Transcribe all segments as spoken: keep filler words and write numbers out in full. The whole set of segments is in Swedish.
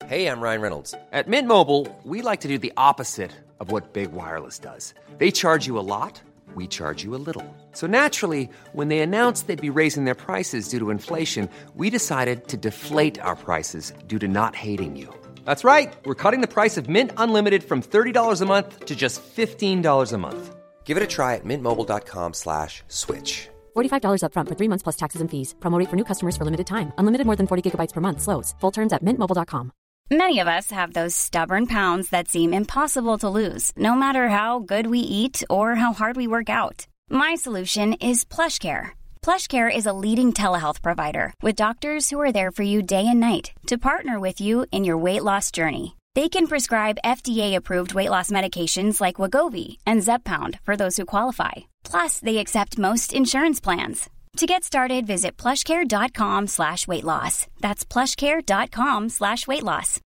Hey, I'm Ryan Reynolds. At Mint Mobile, we like to do the opposite of what Big Wireless does. They charge you a lot, we charge you a little. So naturally, when they announced they'd be raising their prices due to inflation, we decided to deflate our prices due to not hating you. That's right. We're cutting the price of Mint Unlimited from thirty dollars a month to just fifteen dollars a month. Give it a try at mintmobile.com slash switch. forty-five dollars up front for three months plus taxes and fees. Promo rate for new customers for limited time. Unlimited more than forty gigabytes per month slows. Full terms at mint mobile dot com. Many of us have those stubborn pounds that seem impossible to lose, no matter how good we eat or how hard we work out. My solution is PlushCare. PlushCare is a leading telehealth provider with doctors who are there for you day and night to partner with you in your weight loss journey. They can prescribe F D A-approved weight loss medications like Wegovy and Zepbound for those who qualify. Plus, they accept most insurance plans. To get started, visit plushcare.com slash weight loss. That's plushcare.com slash weight loss.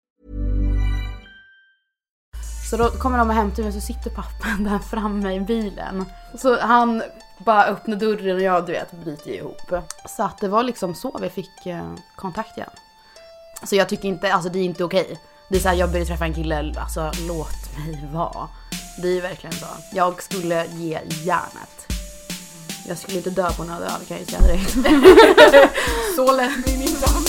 Så då kommer de och hämtar mig, så sitter pappan där framme i bilen. Så han bara öppnar dörren och jag, du vet, bryter ihop. Så att det var liksom så vi fick eh, kontakt igen. Så jag tycker inte, alltså det är inte okej. Det är så här, jag börjar träffa en kille, alltså låt mig vara. Det är verkligen så. Jag skulle ge järnet. Jag skulle inte dö på några öl, kan jag säga direkt. Så lätt blir min dag.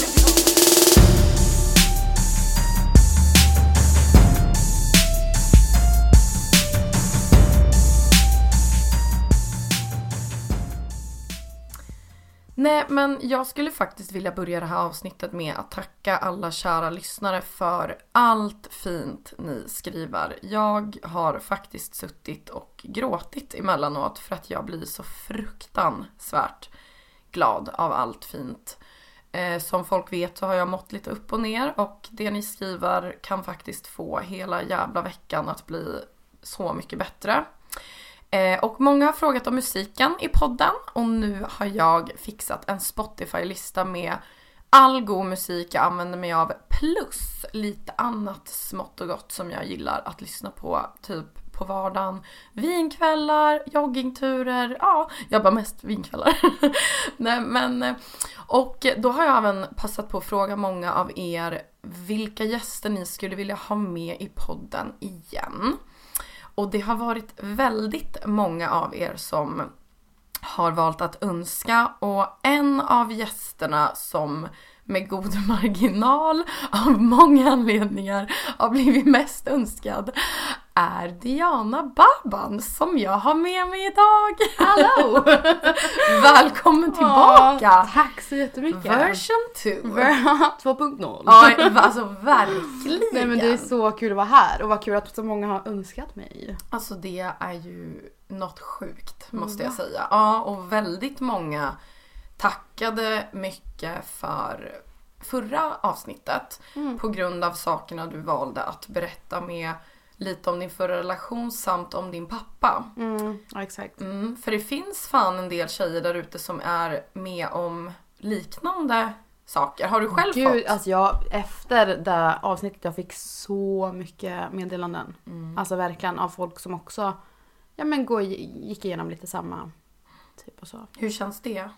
Nej, men jag skulle faktiskt vilja börja det här avsnittet med att tacka alla kära lyssnare för allt fint ni skriver. Jag har faktiskt suttit och gråtit emellanåt för att jag blir så fruktansvärt glad av allt fint. Eh, som folk vet så har jag mått lite upp och ner, och det ni skriver kan faktiskt få hela jävla veckan att bli så mycket bättre. Eh, och många har frågat om musiken i podden, och nu har jag fixat en Spotify-lista med all god musik jag använder mig av, plus lite annat smått och gott som jag gillar att lyssna på, typ på vardagen, vinkvällar, joggingturer, ja, jag bara mest vinkvällar. Nej, men, och då har jag även passat på att fråga många av er vilka gäster ni skulle vilja ha med i podden igen. Och det har varit väldigt många av er som har valt att önska. Och en av gästerna som med god marginal av många anledningar har blivit mest önskad är Diana Baban, som jag har med mig idag. Hallå! Välkommen tillbaka! Åh, tack så jättemycket. Version två. två punkt noll. Ja, alltså verkligen. Nej, men det är så kul att vara här, och vad kul att så många har önskat mig. Alltså det är ju något sjukt, måste jag säga. Ja, och väldigt många tackade mycket för förra avsnittet mm. på grund av sakerna du valde att berätta med, lite om din förra relation samt om din pappa. Mm, ja, exakt. Mm, för det finns fan en del tjejer där ute som är med om liknande saker. Har du själv Gud, fått? alltså jag, efter det avsnittet jag fick så mycket meddelanden. Mm. Alltså verkligen av folk som också ja, men gå, gick igenom lite samma typ och så. Hur känns det?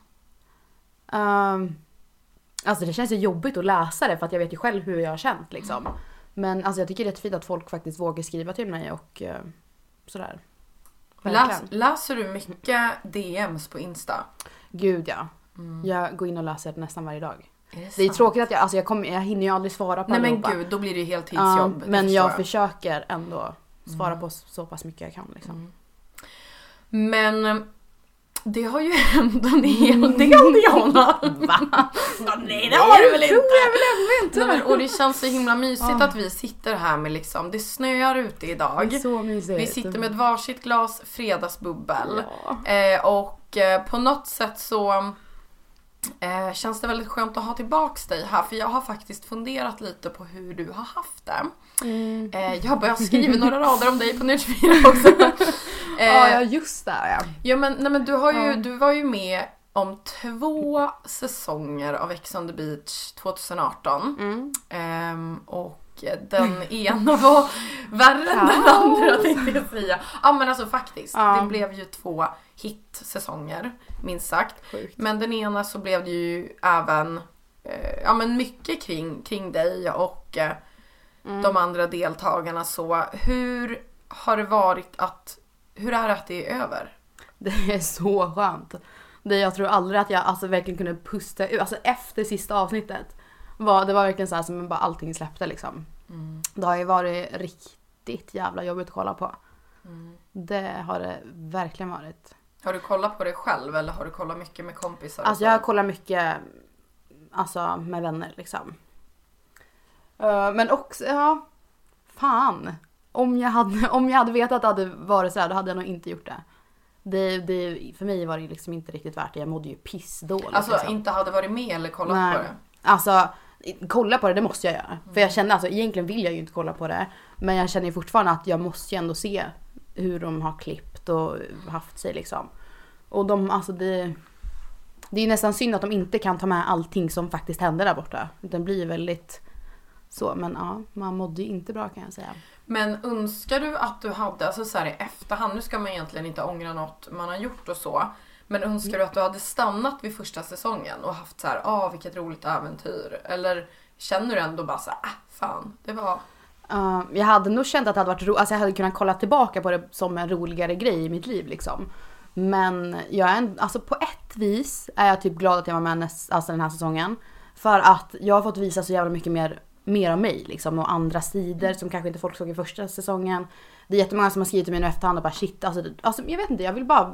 Um, alltså det känns ju jobbigt att läsa det, för att jag vet ju själv hur jag har känt liksom. Mm. Men alltså jag tycker det är rätt fint att folk faktiskt vågar skriva till mig och uh, sådär. Läs, läser du mycket D M's på Insta? Gud ja. Mm. Jag går in och läser nästan varje dag. Är det, det är tråkigt att jag, alltså jag, kommer, jag hinner ju aldrig svara på. Nej men gud, då blir det ju heltidsjobb. Um, men jag, jag försöker ändå svara mm. på så pass mycket jag kan liksom. Mm. Men det har ju hänt en hel del, Diana. Va? Nej, det har du väl inte? Jag väl ändå inte. Nej, men, och det känns så himla mysigt oh. att vi sitter här med liksom, det snöar ute idag. Det är så mysigt. Vi sitter med ett varsitt glas fredagsbubbel. Ja. Eh, och eh, på något sätt så eh, känns det väldigt skönt att ha tillbaks dig här. För jag har faktiskt funderat lite på hur du har haft det. Mm. Eh, jag har börjat skriva några rader om dig på Nerd tjugofyra också. eh, ja, just det. Ja, ja men, nej, men du, har ju, mm. du var ju med om två säsonger av Ex on the Beach tjugo arton. Mm. Eh, och den ena var värre än den andra, tänkte jag säga. Ja men alltså faktiskt, ja. Det blev ju två hit-säsonger, minst sagt. Sjukt. Men den ena så blev det ju även eh, ja men mycket kring, kring dig och eh, mm. de andra deltagarna så. Hur har det varit att, hur är det att det är över? Det är så skönt. Det jag tror aldrig att jag alltså verkligen kunde pusta ut. Alltså efter sista avsnittet. Var, det var verkligen så här som bara allting släppte liksom. Mm. Det har ju varit riktigt jävla jobbigt att kolla på. Mm. Det har det verkligen varit. Har du kollat på det själv eller har du kollat mycket med kompisar? Alltså jag har kollat mycket alltså med vänner liksom. Uh, men också, ja, fan. Om jag hade, om jag hade vetat att det hade varit så här, då hade jag nog inte gjort det. Det, det, för mig var det liksom inte riktigt värt det. Jag mådde ju pissdåligt. Alltså liksom. Inte hade varit med eller kollat Nej. på det? Alltså, kolla på det, det måste jag göra. Mm. För jag kände, alltså egentligen vill jag ju inte kolla på det. Men jag känner ju fortfarande att jag måste ju ändå se hur de har klippt och haft sig liksom. Och de, alltså det... Det är nästan synd att de inte kan ta med allting som faktiskt händer där borta. Den blir väldigt så, men ja, man mådde ju inte bra kan jag säga. Men önskar du att du hade, alltså så här i efterhand, nu ska man egentligen inte ångra något man har gjort och så. Men önskar du att du hade stannat vid första säsongen och haft så här, ah vilket roligt äventyr. Eller känner du ändå bara så här, ah fan, det var... Uh, jag hade nog känt att det hade varit ro- alltså jag hade kunnat kolla tillbaka på det som en roligare grej i mitt liv liksom. Men jag är en, alltså på ett vis är jag typ glad att jag var med näst, alltså den här säsongen. För att jag har fått visa så jävla mycket mer, mer av mig liksom, och andra sidor som kanske inte folk såg i första säsongen. Det är jättemånga som har skrivit till mig nu efterhand och bara shit, alltså, alltså jag vet inte, jag vill bara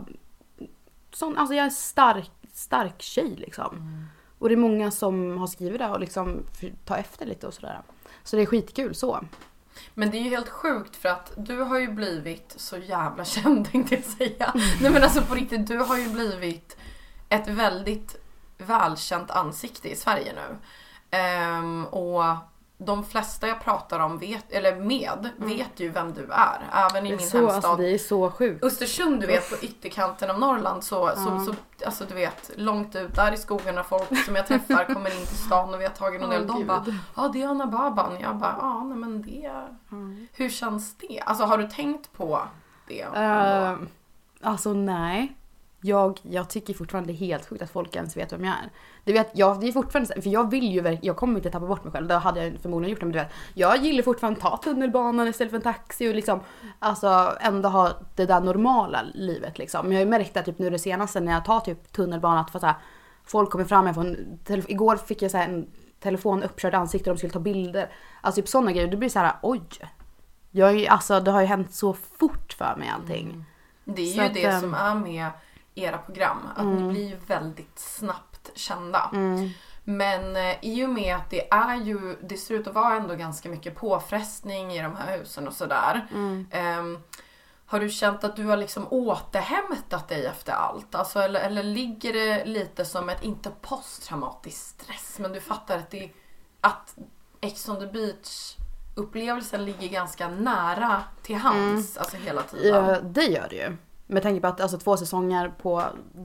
sån, alltså jag är en stark, stark tjej liksom. Mm. Och det är många som har skrivit det och liksom ta efter lite och sådär. Så det är skitkul så. Men det är ju helt sjukt för att du har ju blivit så jävla känd, tänkte jag säga. Nej men alltså på riktigt, du har ju blivit ett väldigt välkänt ansikte i Sverige nu. Ehm, och de flesta jag pratar om vet, eller med vet mm. ju vem du är. Även i min så, hemstad. Alltså, det är så sjukt. Östersund, du vet, på ytterkanten av Norrland så, mm. så, så alltså du vet, långt ut där i skogen och folk som jag träffar kommer in till stan och vi har tagit någon oh, del. De bara, ja ah, det är Anna Baban. Jag bara, ja ah, nej men det, mm. hur känns det? Alltså har du tänkt på det? Uh, alltså nej. Jag, jag tycker fortfarande det är helt sjukt att folk ens vet vem jag är. Det vet jag, det är fortfarande, för jag vill ju, jag kommer inte tappa bort mig själv. Det hade jag förmodligen gjort, men du vet, jag gillar fortfarande ta tunnelbanan istället för en taxi och liksom, alltså ändå ha det där normala livet liksom. Men jag har ju märkt att typ nu det senaste när jag tar typ tunnelbanan att för så här, folk kommer fram med från, igår fick jag så här en telefon uppkörd ansikte och de skulle ta bilder. Alltså typ sådana grejer, det blir så här, oj. Jag är, alltså det har ju hänt så fort för mig allting. Mm. Det är så ju att, det som är med era program, att mm. ni blir ju väldigt snabbt kända. Mm. Men eh, i och med att det är ju, det ser ut att vara ändå ganska mycket påfrestning i de här husen och sådär. Mm. Eh, har du känt att du har liksom återhämtat dig efter allt? Alltså, eller, eller ligger det lite som ett, inte posttraumatisk stress, men du fattar att det, att Ex on the Beach upplevelsen ligger ganska nära till hands, mm. alltså hela tiden. Ja, det gör det ju. Med tanke på att alltså, två säsonger på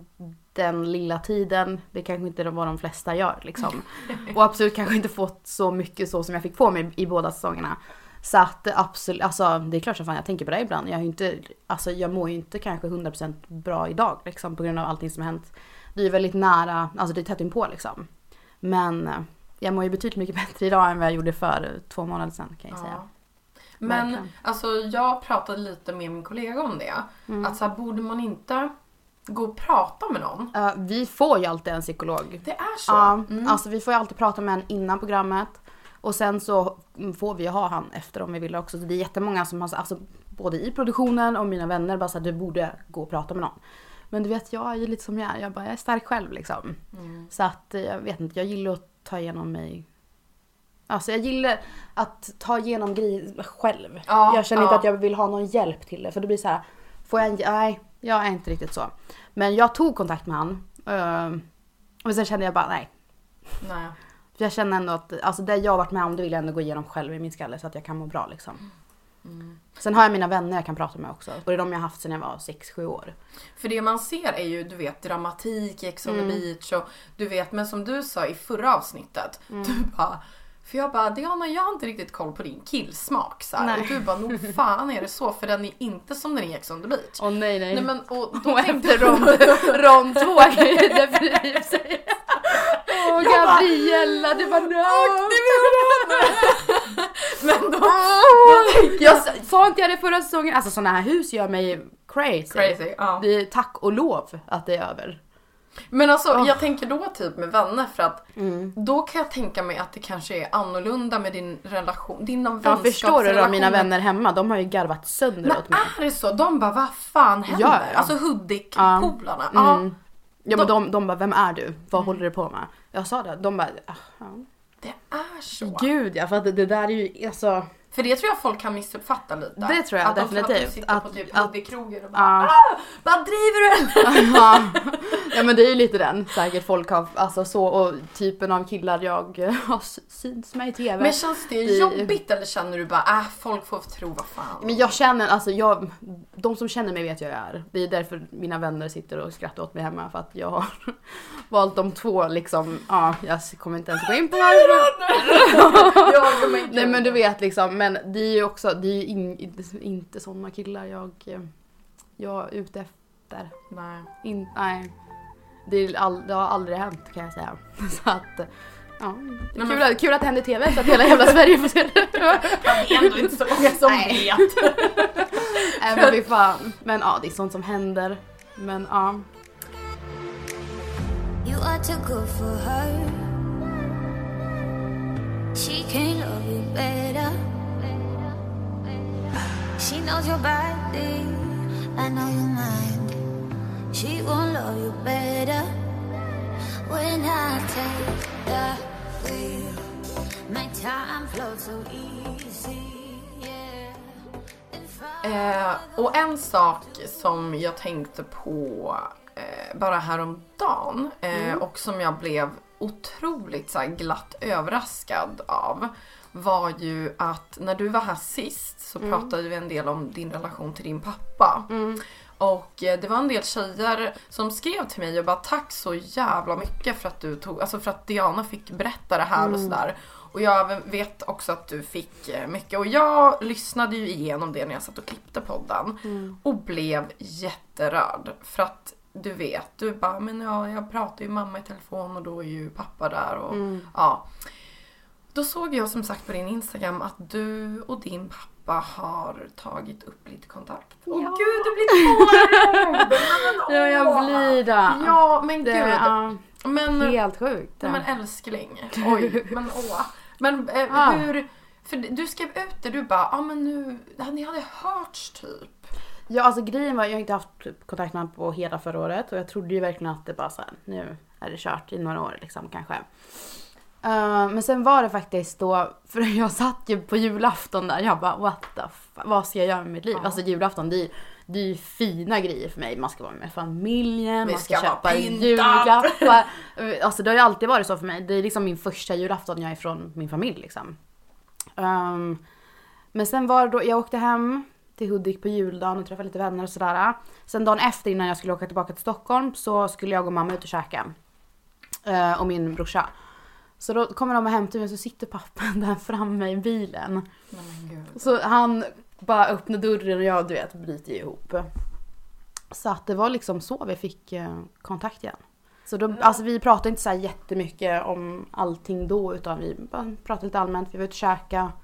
den lilla tiden, det kanske inte var de flesta gör liksom. Och absolut kanske inte fått så mycket så som jag fick på mig i båda säsongerna. Så att absolut, alltså det är klart som fan jag tänker på det ibland. Jag är inte, alltså jag mår ju inte kanske hundra procent bra idag liksom, på grund av allting som har hänt. Det är väldigt nära, alltså det är tätt in på liksom. Men jag mår ju betydligt mycket bättre idag än vad jag gjorde för två månader sedan kan jag ja. säga. Men verkligen. Alltså jag pratade lite med min kollega om det. Mm. Att så här, borde man inte gå och prata med någon? Uh, vi får ju alltid en psykolog. Det är så? Ja, uh, mm. alltså vi får ju alltid prata med en innan programmet. Och sen så får vi ha han efter om vi vill också. Så det är jättemånga som har, alltså både i produktionen och mina vänner bara så att du borde gå och prata med någon. Men du vet, jag är ju lite som jag är. Jag, bara, jag är stark själv liksom. Mm. Så att jag vet inte, jag gillar att ta igenom mig. Alltså jag gillar att ta igenom grejer själv. Ja, jag känner ja. inte att jag vill ha någon hjälp till det. För det blir så här, får jag en, nej, jag är inte riktigt så. Men jag tog kontakt med han. Och sen kände jag bara, nej. Nej. För jag känner ändå att, alltså det jag har varit med om, det vill jag ändå gå igenom själv i min skalle. Så att jag kan må bra liksom. Mm. Sen har jag mina vänner jag kan prata med också. Och det är de jag har haft sedan jag var sex sju år. För det man ser är ju, du vet, dramatik, Ex on the Beach och du vet, men som du sa i förra avsnittet, mm. du bara, för jag bara, Diana, jag har inte riktigt koll på din killsmak så här. Och du bara, nog fan är det så, för den är inte som den är i Ex on the Beach. Åh oh, nej nej. Nej men, och då och tänkte efter rond, rond två kan ju definitivt säga. Åh, Gabriella, det var no. Men då, då tänker jag sa inte jag det förra säsongen. Alltså sådana här hus gör mig crazy. Crazy, ja. Det är tack och lov att det är över. Men alltså Oh. jag tänker då typ med vänner för att Mm. då kan jag tänka mig att det kanske är annorlunda med din relation, din Ja, vänskapsrelation. förstår du då, mina vänner hemma, de har ju garvat sönder Men åt mig. är det så? De bara, vad fan händer? Ja, ja. Alltså Hudik-polarna. Ja. Ja. Mm. Ja men de, de bara, vem är du? Vad håller du på med? Jag sa det, de bara, ah, ja. Det är så. Gud ja, för att det, det där är ju, alltså. För det tror jag folk kan missuppfatta lite. Det tror jag att de tror definitivt. Att de sitter Att- på typ att- Hudik-krogen och bara, Ja. ah, vad driver du? Ja. Ja men det är ju lite den, säkert folk har, alltså så, och typen av killar jag eh, har synts med i tv. Men känns det Det- jobbigt eller känner du bara, äh, folk får tro vad fan. Men jag känner, alltså jag, de som känner mig vet jag är. Det är därför mina vänner sitter och skrattar åt mig hemma, för att jag har valt de två liksom, ja jag kommer inte ens gå in på varför. Ja, men gud. Nej men du vet liksom, men det är ju också, det är ju in, inte, inte sådana killar jag, jag är ute efter. Nej. In, nej, det, är all, det har aldrig hänt kan jag säga. Så att, ja, det är Nej, kul, men- att, kul att det händer i tv så att hela jävla Sverige får se det. Det är ändå inte så många som Nej. vet. Nej men fy fan. Men ja, det är sånt som händer. Men ja. You are too good for her. She can't love you better. She knows your body, I know your mind. She won't love you better. When I take the wheel, my time flows so easy, yeah. If I Eh, och en sak som jag tänkte på eh, bara häromdagen eh, Mm. och som jag blev otroligt så här, glatt överraskad av var ju att när du var här sist så Mm. pratade vi en del om din relation till din pappa. Och eh, det var en del tjejer som skrev till mig och bara tack så jävla mycket för att du tog, alltså för att Diana fick berätta det här och sådär. Och jag vet också att du fick eh, mycket. Och jag lyssnade ju igenom det när jag satt och klippte podden. Och blev jätterörd. För att du vet, du bara, men ja, jag pratar ju med mamma i telefon och då är ju pappa där. Och, ja. Då såg jag som sagt på din Instagram att du och din pappa har tagit upp lite kontakt. Åh Ja. gud, du blir tårögd! Ja, jag blir det. Ja, men Det gud. är Men, helt sjukt. nej, men älskling. Oj, men åh. Men eh, Ah. hur... För du skrev ut det, du bara, ja ah, men nu... Ni hade hörts typ. Ja, alltså grejen var, jag har inte haft kontakt med honom på hela förra året. Och jag trodde ju verkligen att det bara så här, nu är det kört i några år liksom kanske. Uh, men sen var det faktiskt då, för jag satt ju på julafton där, jag bara what the fuck, vad ska jag göra med mitt liv? Ja. Alltså julafton, det är, det är ju fina grejer för mig. Man ska vara med familjen, Vi man ska, ska vara köpa pyntat. julklappar. Alltså det har ju alltid varit så för mig. Det är liksom min första julafton jag är från min familj liksom. Um, men sen var det då, jag åkte hem till Hudik på juldagen och träffade lite vänner och sådär. Sen dagen efter innan jag skulle åka tillbaka till Stockholm så skulle jag och mamma ut och käka. Uh, och min brorsa. Så då kommer de och hämtar mig och så sitter pappan där framme i bilen. Nej, men gud. Så han bara öppnar dörren och jag, du vet, bryter ihop. Så att det var liksom så vi fick eh, kontakt igen. Så då, alltså vi pratade inte så här jättemycket om allting då, utan vi bara pratade lite allmänt. Vi var ute och käka.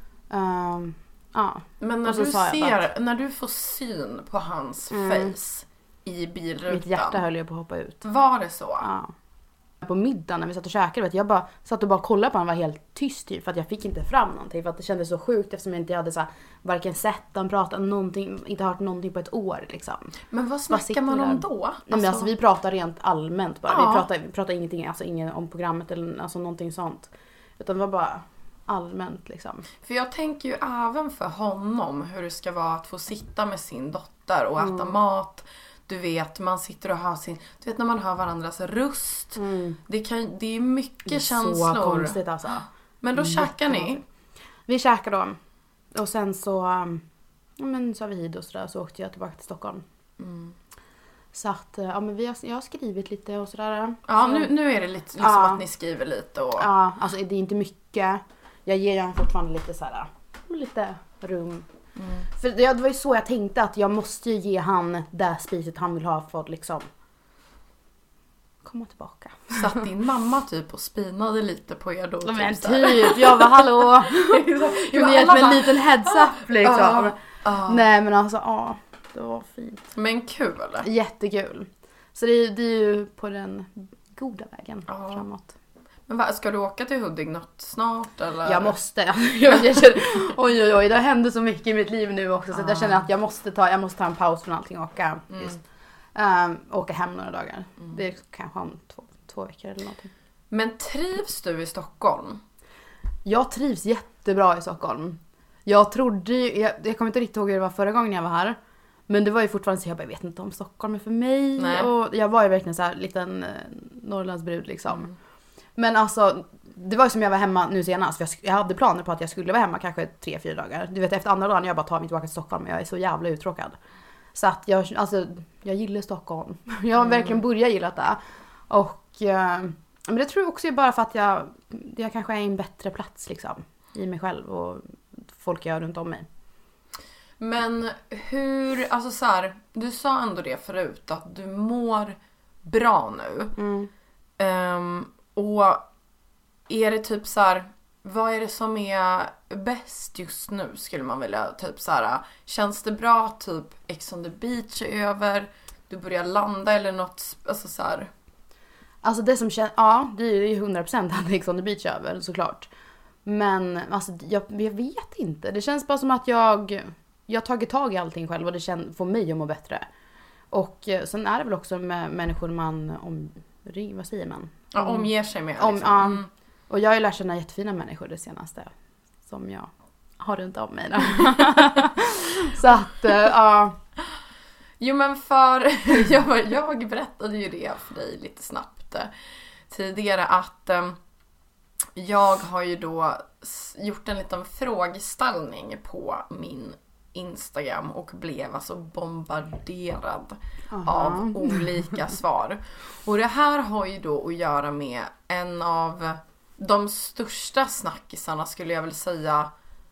Um, ja. Men när Och så du sa jag ser, när du får syn på hans face i bilrutan. Mitt hjärta höll ju på att hoppa ut. Var det så? Ja. På middagen när vi satt och käkade, vet, jag bara satt och bara kollade på honom, var helt tyst typ, för att jag fick inte fram någonting, för att det kändes så sjukt eftersom jag inte hade så här, varken sett han prata någonting, inte hört någonting på ett år liksom. Men vad sitter snackar man där? om då? Nej, men alltså vi pratar rent allmänt bara. Ja. Vi pratar, vi pratar ingenting, alltså ingen om programmet eller alltså någonting sånt. Utan det var bara allmänt liksom. För jag tänker ju även för honom hur det ska vara att få sitta med sin dotter och äta Mm. mat. Du vet, man sitter och hör sin... Du vet när man hör varandras röst. Det, kan, det är mycket Mm. Det är känslor. så konstigt alltså. Men då käkar ni. Jättekonstigt. Vi käkade då. Och sen så, um, ja men sa vi hit och sådär, så åkte jag tillbaka till Stockholm. Mm. Så att, ja men vi har, jag har skrivit lite och sådär. Ja, så, nu, nu är det lite liksom Ja. att ni skriver lite och... Ja, alltså det är inte mycket. Jag ger honom fortfarande lite såhär, lite rum. Mm. För det var ju så jag tänkte, att jag måste ju ge han det spiset han vill ha för att liksom komma tillbaka. Satt din mamma typ och spinade lite på er då? Men typ, så typ, jag var hallå. Kunde gett mig en liten heads up liksom. Uh, uh. Nej men alltså, ja. Det var fint. Men kul. Jättekul. Så det är, det är ju på den goda vägen uh. framåt. Men vad, ska du åka till Huddinge något snart eller? Jag måste. jag, jag känner, oj oj oj, det händer så mycket i mitt liv nu också. Så uh. jag känner att jag måste ta, jag måste ta en paus från allting och åka. Mm. Just. Um, åka hem några dagar. Mm. Det är kanske om två, två veckor eller någonting. Men trivs du i Stockholm? Jag trivs jättebra i Stockholm. Jag trodde ju, jag, jag kommer inte riktigt ihåg hur det var förra gången jag var här. Men det var ju fortfarande så jag bara, vet inte om Stockholm är för mig. Nej. Och jag var ju verkligen så här liten eh, Norrlandsbrud liksom. Mm. Men alltså, det var ju som jag var hemma nu senast. För jag, jag hade planer på att jag skulle vara hemma kanske tre, fyra dagar. Du vet, efter andra dagen jag bara tar mig tillbaka till Stockholm. Och jag är så jävla uttråkad. Så att jag, alltså, jag gillar Stockholm. Jag har mm. verkligen börjat gilla det. Och, eh, men det tror jag också är bara för att jag, jag kanske är i en bättre plats liksom. I mig själv och folk jag runt om mig. Men hur, alltså så här, du sa ändå det förut att du mår bra nu. Mm. Um, och är det typ så här, vad är det som är bäst just nu skulle man vilja typ så här, känns det bra typ Ex on the beach är över, du börjar landa eller något, alltså så här. Alltså det som känns, ja det är ju hundra procent att Ex on the beach är över såklart. Men alltså jag, jag vet inte, det känns bara som att jag jag har tagit tag i allting själv och det känns, får mig att må bättre. Och sen är det väl också med människor man om, vad säger man? Ja, omger sig med. Om, liksom. mm. Och jag har ju lärt känna jättefina människor det senaste. Som jag har runt om mig. Så att, ja. Uh. Jo men för, jag, jag berättade ju det för dig lite snabbt eh, tidigare att eh, jag har ju då gjort en liten frågeställning på min Instagram och blev alltså bombarderad Aha. av olika svar. Och det här har ju då att göra med en av de största snackisarna skulle jag väl säga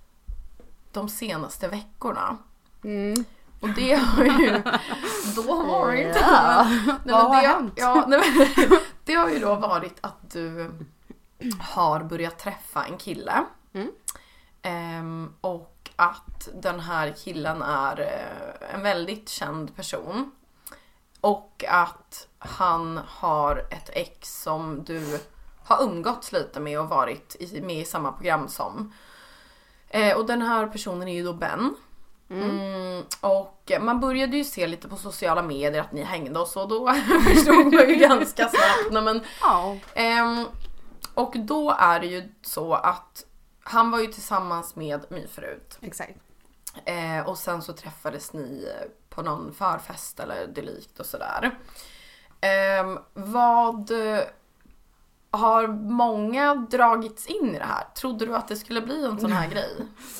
de senaste veckorna. Mm. Och det har ju då varit ja. nej, men Vad har det, hänt? Ja, nej, men, det har ju då varit att du har börjat träffa en kille. Mm. Ehm, och att den här killen är en väldigt känd person. Och att han har ett ex som du har umgåtts lite med och varit i, med i samma program som. Eh, och den här personen är ju då Ben. Mm. Mm, och man började ju se lite på sociala medier att ni hängde och så. Då förstod man ju ganska snabbt. Men, oh. eh, och då är det ju så att han var ju tillsammans med mig förut. Exakt. Eh, och sen så träffades ni på någon förfest eller dylikt och sådär. Eh, vad har många dragits in i det här? Trodde du att det skulle bli en sån här grej?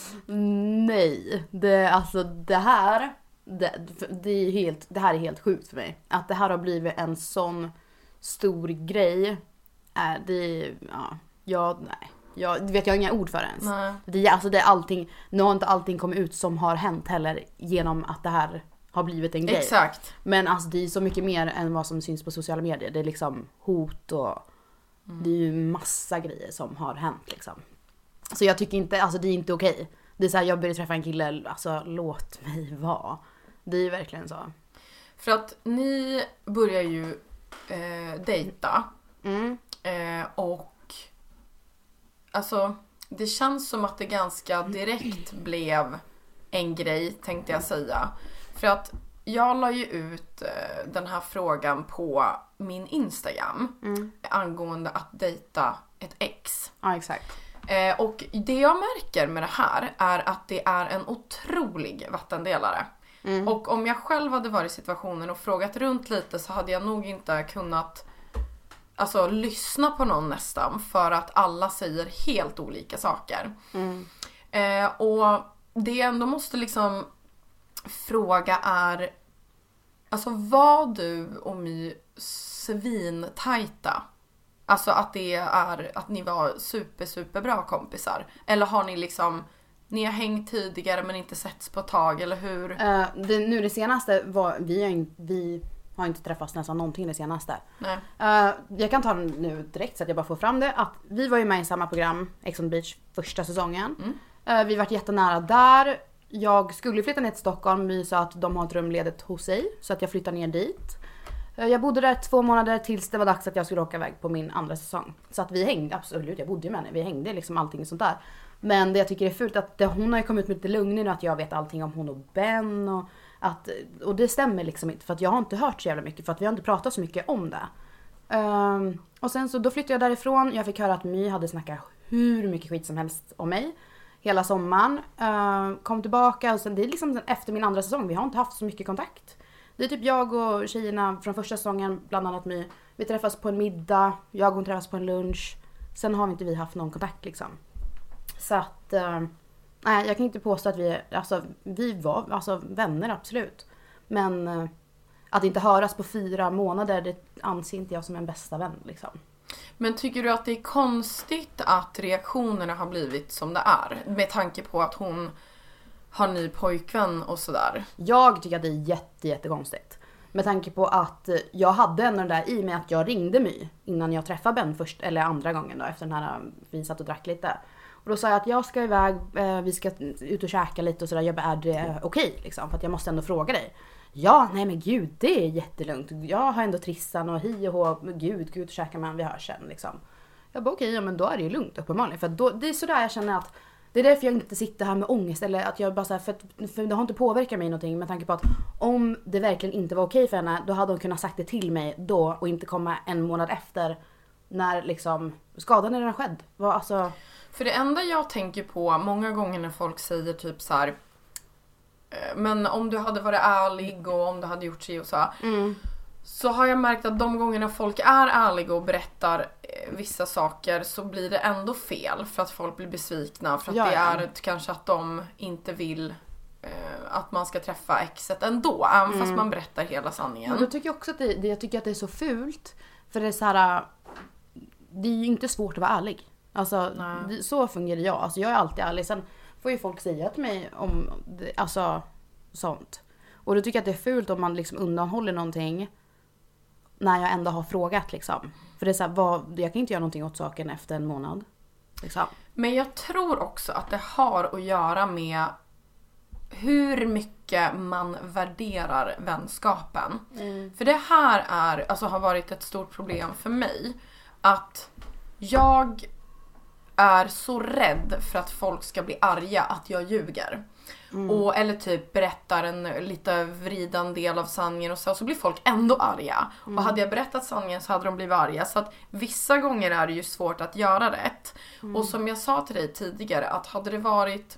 Nej, det, alltså det här det, det, är helt, det här är helt sjukt för mig. Att det här har blivit en sån stor grej. Är det, ja, jag, nej. Jag vet, jag har inga ord för det ens. Nej. Det, alltså det är allting, nu har inte allting kommit ut som har hänt heller genom att det här har blivit en grej. Exakt. Men alltså det är så mycket mer än vad som syns på sociala medier. Det är liksom hot och mm. det är ju massa grejer som har hänt liksom. Så jag tycker inte, alltså det är inte okej. Det är så här, jag börjar träffa en kille, alltså låt mig vara. Det är ju verkligen så. För att ni börjar ju eh, dejta. Mm. Eh, och alltså det känns som att det ganska direkt blev en grej, tänkte jag säga. För att jag la ju ut eh, den här frågan på min Instagram mm. angående att dejta ett ex. Ja, exakt. Eh, och det jag märker med det här är att det är en otrolig vattendelare. Mm. Och om jag själv hade varit i situationen och frågat runt lite så hade jag nog inte kunnat alltså lyssna på någon nästan, för att alla säger helt olika saker. Mm. Eh, och det jag ändå måste liksom fråga är, alltså var du och My svintajta? Alltså att det är att ni var super super bra kompisar, eller har ni liksom ni har hängt tidigare men inte setts på ett tag, eller hur? Uh, det, nu det senaste var vi, vi har inte träffats nästan någonting det senaste. Nej. Uh, jag kan ta nu direkt så att jag bara får fram det. Att vi var ju med i samma program, Ex on the Beach, första säsongen. Mm. Uh, vi var jättenära där. Jag skulle flytta ner till Stockholm. Vi sa att de har ett rum ledigt hos sig. Så att jag flyttar ner dit. Uh, jag bodde där två månader tills det var dags att jag skulle åka iväg på min andra säsong. Så att vi hängde, absolut, jag bodde ju med henne. Vi hängde liksom allting sånt där. Men det jag tycker är fult att det, hon har ju kommit ut med lite lugn nu att jag vet allting om hon och Ben och att, och det stämmer liksom inte för att jag har inte hört så jävla mycket för att vi har inte pratat så mycket om det. Um, och sen så då flyttade jag därifrån. Jag fick höra att My hade snackat hur mycket skit som helst om mig hela sommaren. Uh, kom tillbaka och sen det är liksom efter min andra säsong. Vi har inte haft så mycket kontakt. Det är typ jag och tjejerna från första säsongen, bland annat My. Vi träffas på en middag, jag och hon träffas på en lunch. Sen har vi inte vi haft någon kontakt liksom. Så att, uh, nej jag kan inte påstå att vi, alltså vi var alltså vänner absolut. Men uh, att inte höras på fyra månader, det anser inte jag som en bästa vän liksom. Men tycker du att det är konstigt att reaktionerna har blivit som det är? Med tanke på att hon har ny pojkvän och sådär. Jag tycker att det är jätte, jättekonstigt. Med tanke på att jag hade ändå den där i mig att jag ringde My innan jag träffade Ben först, eller andra gången då, efter den här, vi satt och drack lite. Och då sa jag att jag ska iväg, vi ska ut och käka lite och sådär. Jag bara, är det okej okay, liksom? För att jag måste ändå fråga dig. Ja, nej men gud, det är jättelugnt. Jag har ändå Trissan och hi och hå. Gud, gud, käka man, vi hörs sen liksom. Jag bara, okej, okay, ja men då är det ju lugnt uppenbarligen. För då, det är sådär jag känner att det är därför jag inte sitter här med ångest. Eller att jag bara så här, för, att, för det har inte påverkat mig någonting. Med tanke på att om det verkligen inte var okej för henne, då hade hon kunnat sagt det till mig då. Och inte komma en månad efter när liksom skadan är redan skedd. Var, alltså... För det enda jag tänker på många gånger när folk säger typ så här, men om du hade varit ärlig och om du hade gjort sig och så mm. så har jag märkt att de gångerna folk är ärliga och berättar vissa saker så blir det ändå fel för att folk blir besvikna för att ja, det är ja. kanske att de inte vill eh, att man ska träffa exet ändå även mm. fast man berättar hela sanningen. Men jag tycker också att det, jag tycker att det är så fult för det är så här, det är ju inte svårt att vara ärlig. Alltså det, så fungerar jag. Alltså jag är alltid ärlig. Sen får ju folk säga till mig om det, alltså sånt. Och då tycker jag att det är fult om man liksom undanhåller någonting när jag ändå har frågat liksom. För det är så här, vad, jag kan inte göra någonting åt saken efter en månad. Liksom. Men jag tror också att det har att göra med hur mycket man värderar vänskapen. Mm. För det här är, alltså, har varit ett stort problem för mig. Att jag är så rädd för att folk ska bli arga att jag ljuger. Mm. Och, eller typ berättar en lite vridan del av sanningen och så, så blir folk ändå arga. Mm. Och hade jag berättat sanningen så hade de blivit arga. Så att vissa gånger är det ju svårt att göra rätt. Mm. Och som jag sa till dig tidigare, att hade det varit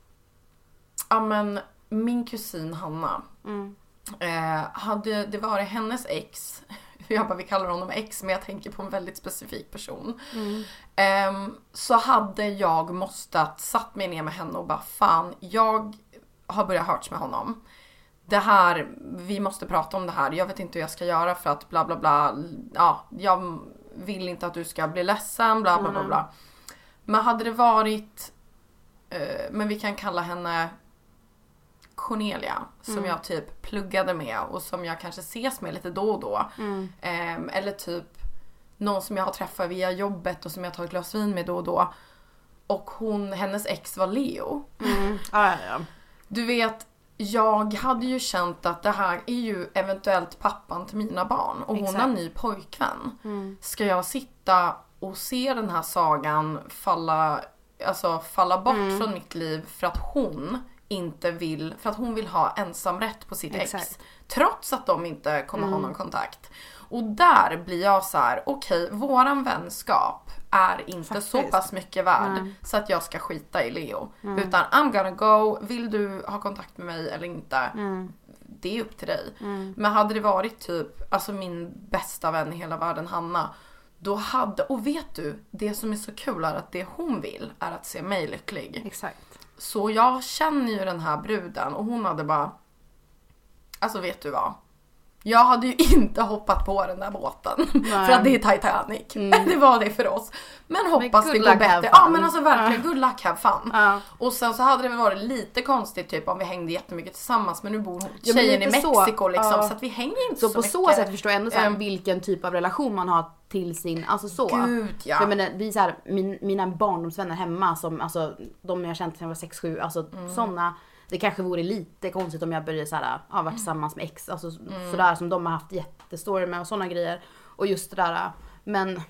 ja men min kusin Hanna mm. eh, hade det varit hennes ex, jag bara vi kallar honom ex men jag tänker på en väldigt specifik person mm. eh, så hade jag måste satt mig ner med henne och bara fan, jag har börjat hörts med honom, det här, vi måste prata om det här, jag vet inte hur jag ska göra för att bla bla bla, ja, jag vill inte att du ska bli ledsen bla bla bla, bla. Mm. Men hade det varit eh, men vi kan kalla henne Cornelia, som mm. jag typ pluggade med och som jag kanske ses med lite då och då. Mm. Eh, eller typ någon som jag har träffat via jobbet och som jag tar ett glas vin med då och då. Och hon, hennes ex var Leo. Mm. Ah, ja, ja. Du vet, jag hade ju känt att det här är ju eventuellt pappan till mina barn. Och Exakt. Hon har ny pojkvän. Mm. Ska jag sitta och se den här sagan falla, alltså falla bort mm. från mitt liv för att hon inte vill, för att hon vill ha ensamrätt på sitt Exakt. ex. Trots att de inte kommer mm. ha någon kontakt. Och där blir jag så här: okej, okay, våran vänskap är inte Faktiskt. så pass mycket värd mm. så att jag ska skita i Leo. Mm. Utan I'm gonna go, vill du ha kontakt med mig eller inte? Mm. Det är upp till dig. Mm. Men hade det varit typ, alltså min bästa vän i hela världen, Hanna, då hade, och vet du, det som är så kul är att det hon vill är att se mig lycklig. Exakt. Så jag känner ju den här bruden och hon hade bara, alltså vet du vad? Jag hade ju inte hoppat på den där båten. Nej. För att det är Titanic. Mm. Det var det för oss. Men hoppas Men det good går luck, have bättre. fun. Ja men alltså verkligen, good luck, have fun. Ja. Och sen så hade det väl varit lite konstigt typ om vi hängde jättemycket tillsammans. Men nu bor hon, Ja, men tjejen i lite så. Mexiko liksom. Ja. Så att vi hänger inte Så så, på mycket. så sätt förstår jag ändå så här, Um, vilken typ av relation man har till sin, alltså så. Gud ja. För jag menar, vi så här, min, mina barndomsvänner hemma som, alltså de jag känt sedan jag var sex sju, alltså Mm. sådana. Det kanske vore lite konstigt om jag började så här, ja, varit tillsammans med ex, alltså Mm. sådär som de har haft jättestory med och sådana grejer. Och just det där, men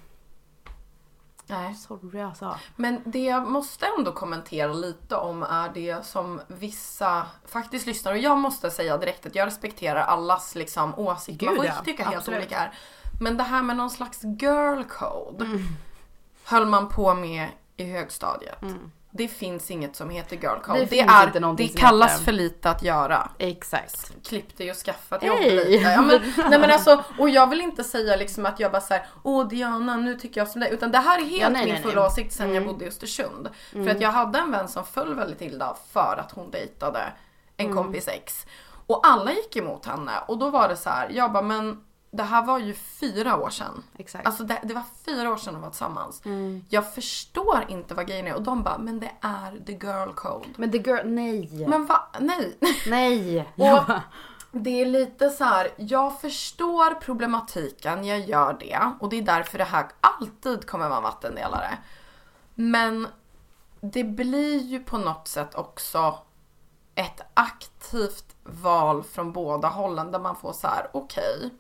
Nej. sorry alltså. Men det jag måste ändå kommentera lite om är det som vissa faktiskt lyssnar. Och jag måste säga direkt att jag respekterar allas liksom åsikter. Man Gud, får ja. inte tycka helt Absolut. olika här. Men det här med någon slags girl code Mm. höll man på med i högstadiet. Det finns inget som heter girl code. Det Det, finns är, inte någonting det som kallas heter- för lite att göra. Exakt. Klipp dig och skaffa ett Hej! jobb lite. Ja, men, nej men alltså, och jag vill inte säga liksom att jag bara säger åh Diana nu tycker jag som dig. Utan det här är helt Ja, nej, min nej, fulla nej. åsikt sen jag bodde i Östersund. För att jag hade en vän som föll väldigt illa för att hon dejtade en kompis ex. Och alla gick emot henne. Och då var det så här, jag bara men det här var ju fyra år sedan. Exakt. Alltså det, det var fyra år sedan de var tillsammans. Jag förstår inte vad grejen är. Och de bara, men det är the girl code. Men the girl, nej. Men va? Nej. Nej. Och Ja. det är lite så här, jag förstår problematiken, jag gör det. Och det är därför det här alltid kommer vara en vattendelare. Men det blir ju på något sätt också ett aktivt val från båda hållen. Där man får så här, okej. Okay,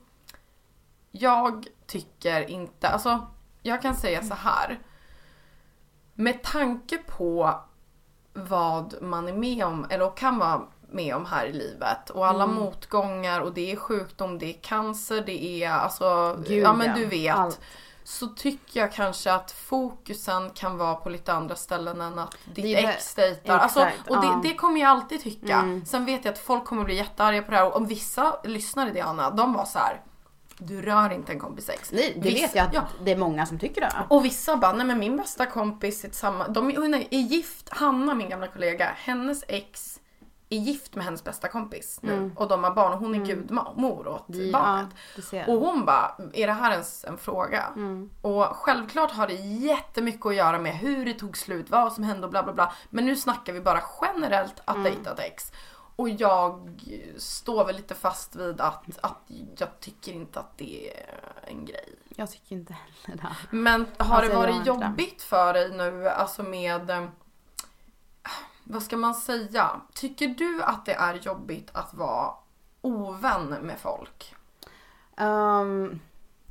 jag tycker inte, alltså jag kan säga så här. Med tanke på vad man är med om, eller kan vara med om här i livet. Och alla mm. motgångar, och det är sjukdom, det är cancer, det är alltså, Gud, ja men ja. du vet. Allt. Så tycker jag kanske att fokusen kan vara på lite andra ställen än att ditt Det är det- ex dejtar. Alltså, exakt, och det, ja. det kommer jag alltid tycka. Mm. Sen vet jag att folk kommer bli jättearga på det här. Och om vissa lyssnare, Diana, de var så här: du rör inte en kompis ex. Nej, det Vissa- vet jag att ja. det är många som tycker det. Och vissa bara, nej men min bästa kompis är samma, de är, hon är gift, Hanna min gamla kollega, hennes ex är gift med hennes bästa kompis nu. Mm. Och de har barn och hon är gudmor åt Det- barnet. ja, du ser. Och hon bara, är det här ens en fråga? Mm. Och självklart har det jättemycket att göra med hur det tog slut, vad som hände och bla bla bla. Men nu snackar vi bara generellt att Mm. dejta ett ex. Och jag står väl lite fast vid att, att jag tycker inte att det är en grej. Jag tycker inte heller det. Men har Alltså, det jag varit gör inte det. jobbigt för dig nu, alltså med, eh, vad ska man säga? Tycker du att det är jobbigt att vara ovän med folk? Um,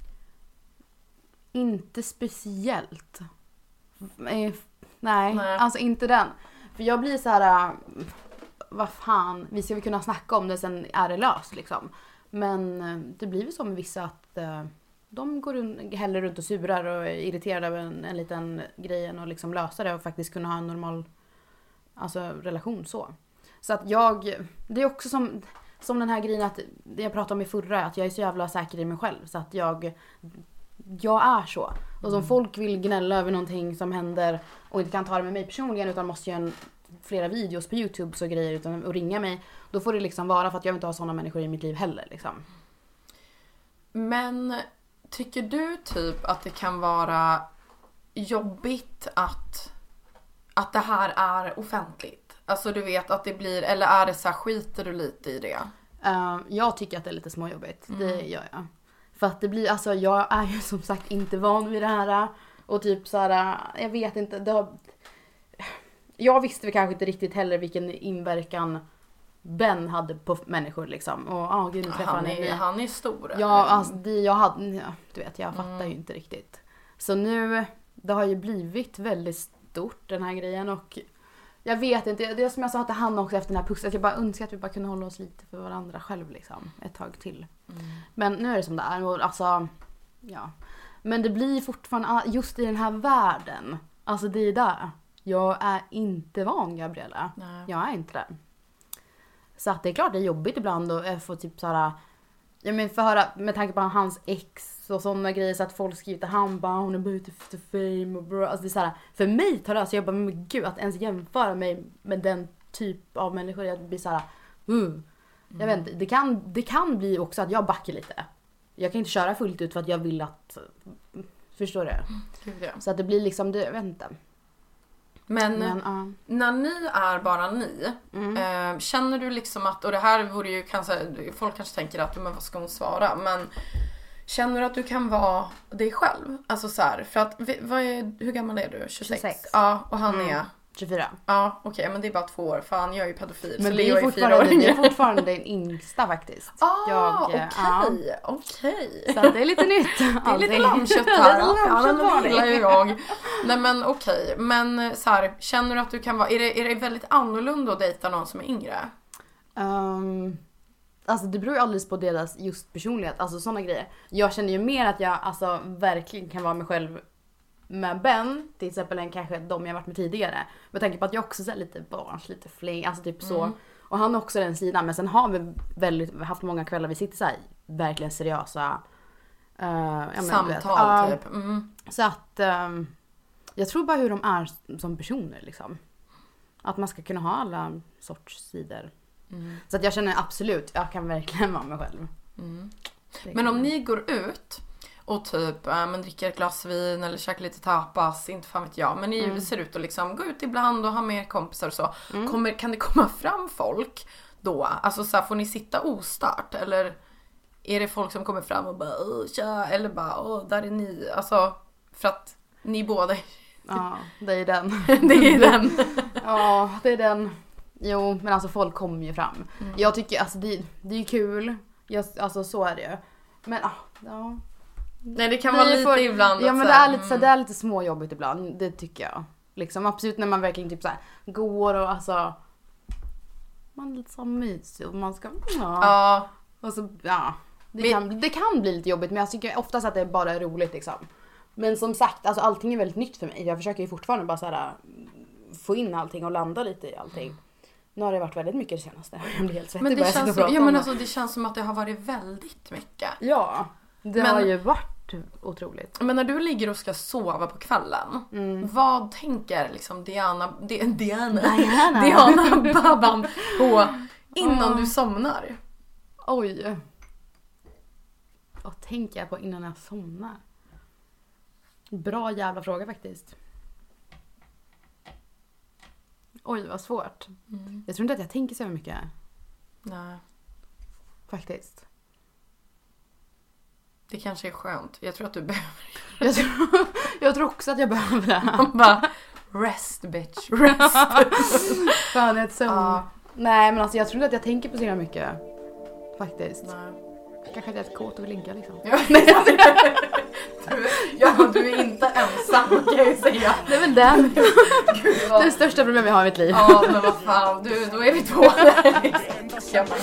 inte speciellt. Eh, Nej, Nej. alltså inte den. För jag blir så här, äh, vad fan, vi ska väl kunna snacka om det, sen är det löst liksom. Men eh, det blir väl så med vissa att eh, de går runt, hellre runt och surar och är irriterade över en, en liten grej än att liksom lösa det och faktiskt kunna ha en normal, alltså, relation så. Så att jag, det är också som, som den här grejen att det jag pratade om i förra, att jag är så jävla säker i mig själv så att jag, jag är så. Och som folk vill gnälla över någonting som händer och inte kan ta det med mig personligen utan måste göra en, flera videos på YouTube så grejer utan att ringa mig, då får det liksom vara för att jag vill inte ha sådana människor i mitt liv heller liksom. Men tycker du typ att det kan vara jobbigt att, att det här är offentligt? Alltså du vet att det blir, eller är det så här, skiter du lite i det? Uh, jag tycker att det är lite småjobbigt, mm. det gör jag. För att det blir, alltså jag är ju som sagt inte van vid det här. Och typ så här, jag vet inte, det har... Jag visste väl kanske inte riktigt heller vilken inverkan Ben hade på människor liksom. Och ja, oh, gud nu träffar Han han är, en- han är stor. Ja, alltså det, jag hade, ja, du vet, jag fattar Mm. ju inte riktigt. Så nu, det har ju blivit väldigt stort den här grejen och jag vet inte, det är som jag sa till han också efter den här pussen, att jag bara önskar att vi bara kunde hålla oss lite för varandra själv liksom, ett tag till. Mm. Men nu är det som det är och alltså, ja. Men det blir fortfarande, just i den här världen, alltså det är där. Jag är inte van, Gabriella. Nej. Jag är inte det. Så att det är klart det är jobbigt ibland att få typ såhär, jag men för höra med tanke på hans ex och sådana grejer så att folk skriver till han bara hon är bara ute efter fame och bro. Alltså det är såhär, för mig tar det alltså jag bara men gud att ens jämföra mig med den typ av människor jag blir såhär uh. Jag vet inte, det kan, det kan bli också att jag backar lite. Jag kan inte köra fullt ut för att jag vill att... Förstår du? Gud, ja. Så att det blir liksom, det, jag vet inte. Men, Men uh. när ni är bara ni, Mm. eh, känner du liksom att, och det här vore ju kanske, folk kanske tänker att, men vad ska hon svara? Men känner du att du kan vara dig själv? Alltså så här, för att, vad är, hur gammal är du? tjugosex? tjugosex. Ja, och han Mm. är... tjugofyra. Ja, okej, okay, men det är bara två år. Fan, jag är ju pedofil. Men så det jag är, är fortfarande, fyra år det är yngre. fortfarande den yngsta faktiskt. Ah, jag, okej, ja. okej. Så att det är lite nytt. Det är lite allting. lammkött här. Lite Ja, men lammkött det var gillar ju det. jag. Nej men okej, men så här, känner du att du kan vara, är det, är det väldigt annorlunda att dejta någon som är yngre? Um, alltså det beror ju alldeles på deras just personlighet, alltså sådana grejer. Jag känner ju mer att jag alltså verkligen kan vara mig själv med Ben, till exempel än kanske de jag varit med tidigare. Med tanke på att jag också är lite barns, lite fling, alltså typ så. Mm. Och han är också den sidan, men sen har vi väldigt, haft många kvällar vi sitter så här verkligen seriösa uh, jag menar, Samtal vet, uh, typ. Mm. Så att um, jag tror bara hur de är som personer liksom. Att man ska kunna ha alla sorts sidor. Mm. Så att jag känner absolut, jag kan verkligen vara mig själv. Mm. Det Men kan om jag. ni går ut och typ äh, men dricker ett glas vin eller käkar lite tapas, inte fan vet jag. Men ni Mm. ser ut att liksom gå ut ibland och ha med er kompisar och så. Mm. Kommer, kan det komma fram folk då? Alltså så här, får ni sitta ostart? Eller är det folk som kommer fram och bara åh, tja, eller bara åh, där är ni. Alltså för att ni båda Ja, det är den. det är den. Ja, det är den. Jo, men alltså folk kommer ju fram. Mm. Jag tycker, alltså det, det är ju kul. Jag, alltså så är det ju. Men ah, ja. Nej, det kan Det vara är lite för- ibland. Ja, att men så det här, är lite, så, mm. det är lite småjobbigt ibland. Det tycker jag. Liksom absolut när man verkligen typ så här går och alltså man är lite så mysig och man ska ja. Ja. Och så ja. Det Men- kan, det kan bli lite jobbigt, men jag tycker oftast att det bara är roligt liksom. Men som sagt, alltså allting är väldigt nytt för mig. Jag försöker ju fortfarande bara så här få in allting och landa lite i allting. Nu har det varit väldigt mycket det senaste. Jag blir helt svettig Men bara det jag sitter känns, och som, pratar ja, om men det. alltså, det känns som att det har varit väldigt mycket. Ja, det Men- har ju varit otroligt. Men när du ligger och ska sova på kvällen, Mm. vad tänker liksom Diana, Di, Diana, Diana. Diana Babban på innan Ja. du somnar? Oj. Vad tänker jag på innan jag somnar? Bra jävla fråga faktiskt. Oj, vad svårt. Mm. Jag tror inte att jag tänker så mycket. Nej, Faktiskt. det kanske är skönt. Jag tror att du behöver Jag tror, jag tror också att jag behöver det. Man bara, rest bitch, rest. Fan, jag är ett sömn. Ja. Nej, men alltså jag tror inte att jag tänker på så himla mycket. Faktiskt. Nej. Kanske att jag är ett kåt och vill ligga liksom. Ja, du, ja, du är inte ensam kan jag ju säga. Det är väl den. Gud, vad- Det är det största problemet jag har i mitt liv. Ja, men vad fan, du, då är vi två. Jag bara,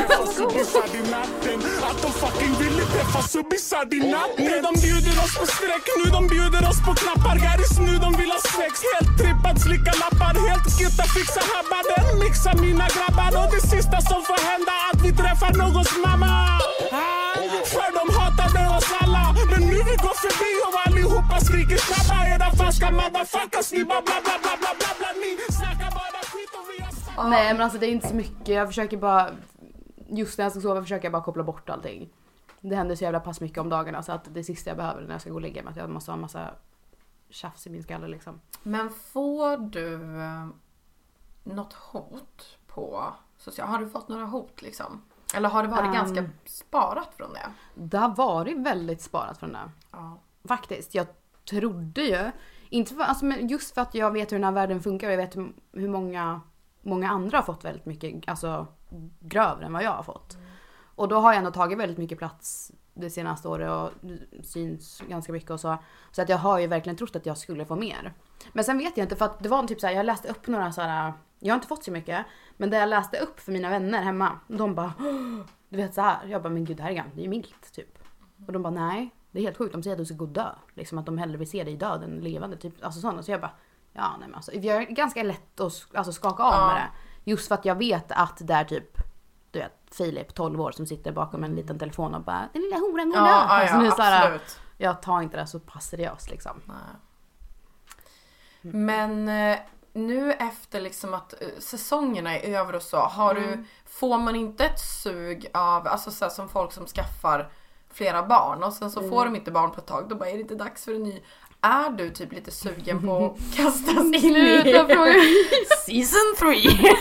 Att de fucking ville träffa subisar i natt. Nu de bjuder oss på sträck, nu de bjuder oss på knappar. Garis nu de vill ha sex, helt trippat, slicka lappar. Helt gutta fixa habbar, den mixa mina grabbar. Och det sista som får hända att vi träffar någons mamma. Ah, för de hatade oss alla. Men nu vi går förbi och allihopa skriker snabba. Era falska motherfuckers, ni bara bla bla bla bla bla bla. Ni snackar bara skit och vi har... Nej, men alltså det är inte så mycket. Jag försöker bara, just när jag ska sova försöker jag bara koppla bort allting. Det händer så jävla pass mycket om dagarna så att det sista jag behöver när jag ska gå och lägga mig att jag måste ha en massa tjafs i min skalle liksom. men får du eh, något hot på social? Har du fått några hot liksom? Eller har det varit Um. ganska sparat från det? Det har varit väldigt sparat från det. Ja. Faktiskt. Jag trodde ju, inte för, alltså, men just för att jag vet hur den här världen funkar och jag vet hur många, många andra har fått väldigt mycket, alltså grövre än vad jag har fått. Mm. Och då har jag ändå tagit väldigt mycket plats det senaste året och syns ganska mycket och så. Så att jag har ju verkligen trott att jag skulle få mer. Men sen vet jag inte, för att det var typ så här, jag läste upp några så här, jag har inte fått så mycket, men det jag läste upp för mina vänner hemma, de bara, du vet så här, jag bara, men gud det här är, det är ju milt typ. Och de bara, nej, det är helt sjukt, de säger att du ska gå och dö. Liksom att de hellre vill se dig död än levande, typ, alltså sådana. Så jag bara, ja nej men alltså, jag är ganska lätt att alltså, skaka av Ja. med det. Just för att jag vet att det är typ, du vet, Filip, tolv år, som sitter bakom en liten telefon och bara, den lilla horan går Ja, dö. ja, Alltså, det är ja, så här, absolut. jag tar inte det så pass seriöst liksom. Nej. Men eh, nu efter liksom att uh, säsongerna är över och så, har mm. du, får man inte ett sug av, alltså så här, som folk som skaffar flera barn och sen så mm. får de inte barn på ett tag, då bara är det inte dags för en ny. Är du typ lite sugen på att kastas in i season three?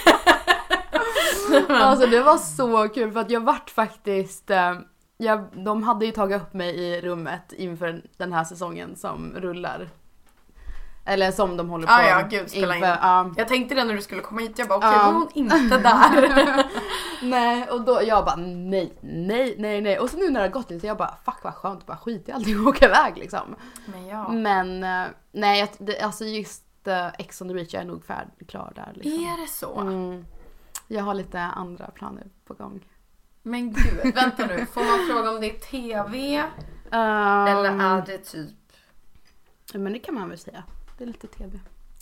Alltså det var så kul för att jag vart faktiskt, eh, jag, de hade ju tagit upp mig i rummet inför den här säsongen som rullar. Eller som de håller på. Ah, ja, gud, spela in. Uh, jag tänkte det när du skulle komma hit. Jag bara, okej, okay, uh. var hon inte där? Nej, och då jag bara, nej, nej, nej, nej. Och så nu när det har gått lite, jag bara, fuck vad skönt, bara skit i allting och åka iväg liksom. Men ja. Men, uh, nej, det, alltså just uh, Ex on the Beach, jag är nog färdig, klar där liksom. Är det så? Mm, jag har lite andra planer på gång. Men gud, vänta nu. Får man fråga om det är tv? Um, eller är det typ? Men det kan man väl säga. Det är lite tv.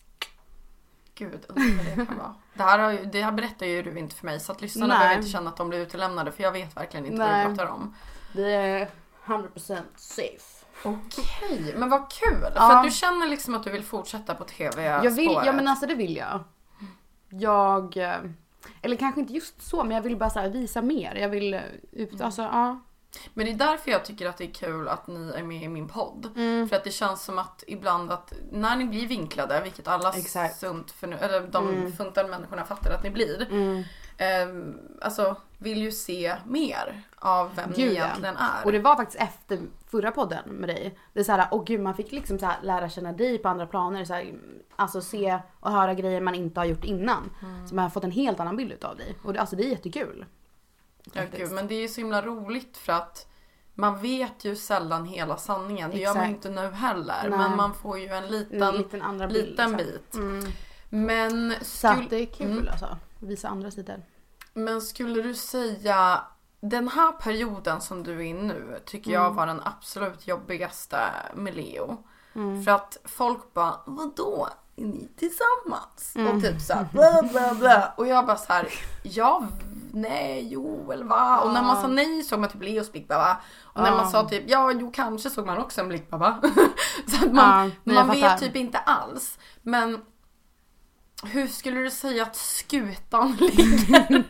Gud, undrar vad det kan vara. Det här, har ju, det här berättar ju du inte för mig. Så att lyssnarna behöver inte känna att de blir utelämnade. För jag vet verkligen inte Nej. vad du pratar om. Det är hundra procent safe. Okej, okay, men vad kul. Ja. För att du känner liksom att du vill fortsätta på tv-spåret. Jag vill, ja men alltså det vill jag. Jag, eller kanske inte just så, men jag vill bara så här visa mer. Jag vill ut, mm. alltså ja. Men det är därför jag tycker att det är kul att ni är med i min podd. Mm. För att det känns som att ibland att när ni blir vinklade, vilket alla sunt för nu, eller de mm. funtade människorna fattar att ni blir. Mm. Eh, alltså vill ju se mer av vem gud, ni egentligen är. Och det var faktiskt efter förra podden med dig. Det är så här, åh gud, man fick liksom så här lära känna dig på andra planer. Så här, alltså se och höra grejer man inte har gjort innan. Mm. Så man har fått en helt annan bild av dig. Och det, alltså det är jättekul. Ja, gud, men det är ju så himla roligt för att man vet ju sällan hela sanningen. Det Exakt. gör man inte nu heller. Nej. Men man får ju en liten, en liten, andra bild, liten liksom. bit. Mm. Men så skulle, det är kul mm. alltså. Visa andra sidor. Men skulle du säga, den här perioden som du är i nu tycker mm. jag var den absolut jobbigaste med Leo. Mm. För att folk bara, vadå? Är ni tillsammans? Mm. Och typ så här, bla bla bla. Och jag bara så här, ja, nej, jo, eller va? Och när man sa nej såg man typ Leos blick bara. Och när man sa typ, ja, jo, kanske såg man också en blick bara. Så att man, ja, man vet typ inte alls. Men hur skulle du säga att skutan ligger?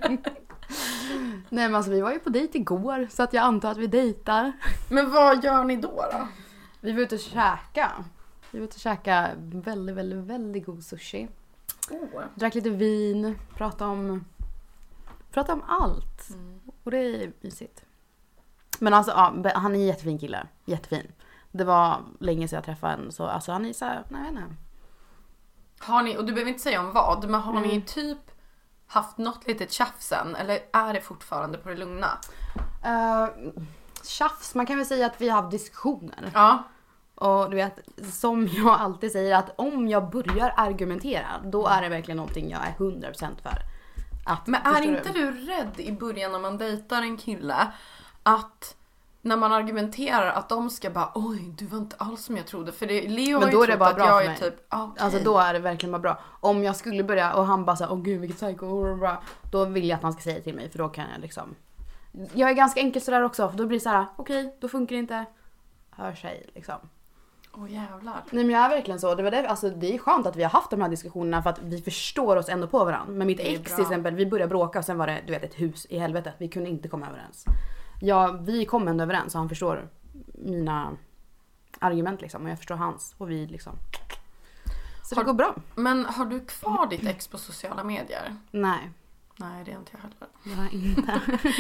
Nej, men alltså vi var ju på dejt igår, så att jag antar att vi dejtar. Men vad gör ni då då? Vi var ute och käka. Vi var ute och käka väldigt, väldigt, väldigt god sushi. Oh. Drack lite vin, pratade om, pratade om allt. Mm. Och det är mysigt. Men alltså, ja, han är en jättefin kille. Jättefin. Det var länge sedan jag träffade en, så alltså han är så här, nej, nej. Har ni, och du behöver inte säga om vad, men har mm. ni typ haft något litet tjafsen? Eller är det fortfarande på det lugna? Uh, tjafs, man kan väl säga att vi har haft diskussioner. Ja. Och du vet, som jag alltid säger, att om jag börjar argumentera, då är det verkligen någonting jag är hundra procent för. Att, men är inte du? du rädd i början när man dejtar en kille att när man argumenterar att de ska bara, oj, du var inte alls som jag trodde. För det, Leo men då har är ju det bara att bra jag för mig. är typ, okay. Alltså då är det verkligen bara bra. Om jag skulle börja och han bara så, åh gud vilket psycho, då vill jag att han ska säga det till mig, för då kan jag liksom. Jag är ganska enkel sådär också, för då blir det så här, okej, okay, då funkar det inte. Hör sig liksom. Åh oh, jävlar. Nej, men jag är verkligen så. Det, var det, alltså, det är skönt att vi har haft de här diskussionerna för att vi förstår oss ändå på varandra. Men mitt ex till exempel, vi började bråka och sen var det, du vet, ett hus i helvetet. Vi kunde inte komma överens. Ja, vi kom ändå överens och han förstår mina argument liksom. Och jag förstår hans. Och vi liksom. Så har, det går bra. Men har du kvar ditt ex på sociala medier? Nej. Nej, det är inte jag heller. Nej, inte.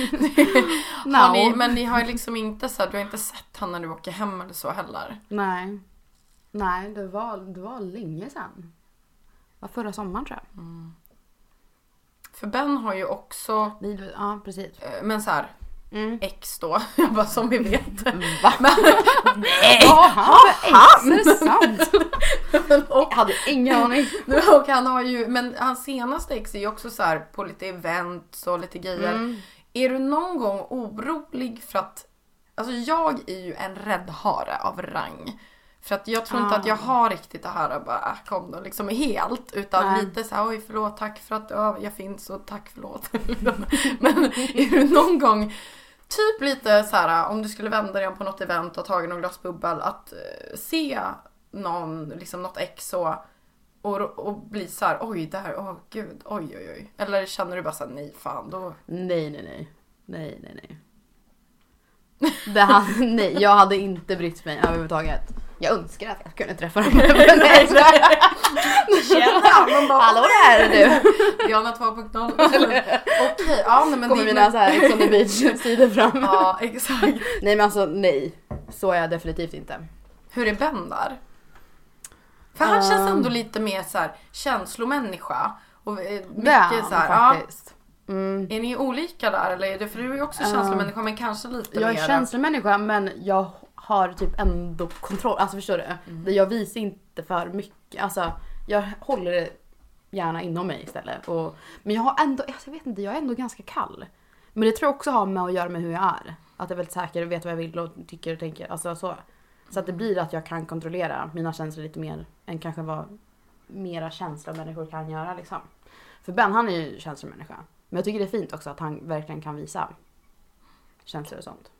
no. Har ni, men ni har liksom inte så här, du har inte sett han när du åker hem eller så heller? Nej. Nej, det var, det var länge sedan. Det var förra sommaren tror jag. Mm. För Ben har ju också... Ja, precis. Men så här, mm. ex då. Jag bara, som vi vet. Va? Men, nej! Ja, han ex, är det sant? Och, jag hade ingen aning. Och han har ju, men hans senaste ex är ju också så här på lite event och lite grejer. Mm. Är du någon gång orolig för att, alltså jag är ju en räddhare av rang. För att jag tror inte ah. att jag har riktigt det här att bara kom då liksom helt. Utan Nej. lite så här, oj förlåt, tack för att ja, jag finns och tack förlåt. Men är du någon gång typ lite så här, om du skulle vända dig på något event och tagit någon glas bubbel, att uh, se någon, liksom något ex och Och, och bli så här, oj där, åh gud, oj oj oj. Eller känner du bara så här, nej fan då? Nej, nej, nej. Nej, nej, nej. Det hade, nej, jag hade inte brytt mig överhuvudtaget. Jag önskar att jag kunde träffa dem. Nej, hallå där du. Diana två punkt noll. Okej, ja nej, men kommer det mina så här Ex on the Beach sidor fram. Ja, exakt. Nej men alltså nej. Så är jag definitivt inte. Hur är Ben där? För han um, känns ändå lite mer så här känslomänniska. Och mycket det är så här, faktiskt. Ja. Mm. Är ni olika där eller är det, för du är ju också känslomänniska uh, men kanske lite jag mer. Jag är känslomänniska men jag har typ ändå kontroll. Alltså förstår du? Mm. Jag visar inte för mycket. Alltså jag håller det gärna inom mig istället. Och, men jag har ändå, jag vet inte, jag är ändå ganska kall. Men det tror jag också har med att göra med hur jag är. Att jag är väldigt säker och vet vad jag vill och tycker och tänker. Alltså så. Så att det blir att jag kan kontrollera mina känslor lite mer än kanske vad mera känslomänniskor kan göra liksom. För Ben han är ju känslomänniska. Men jag tycker det är fint också att han verkligen kan visa känslor och sånt.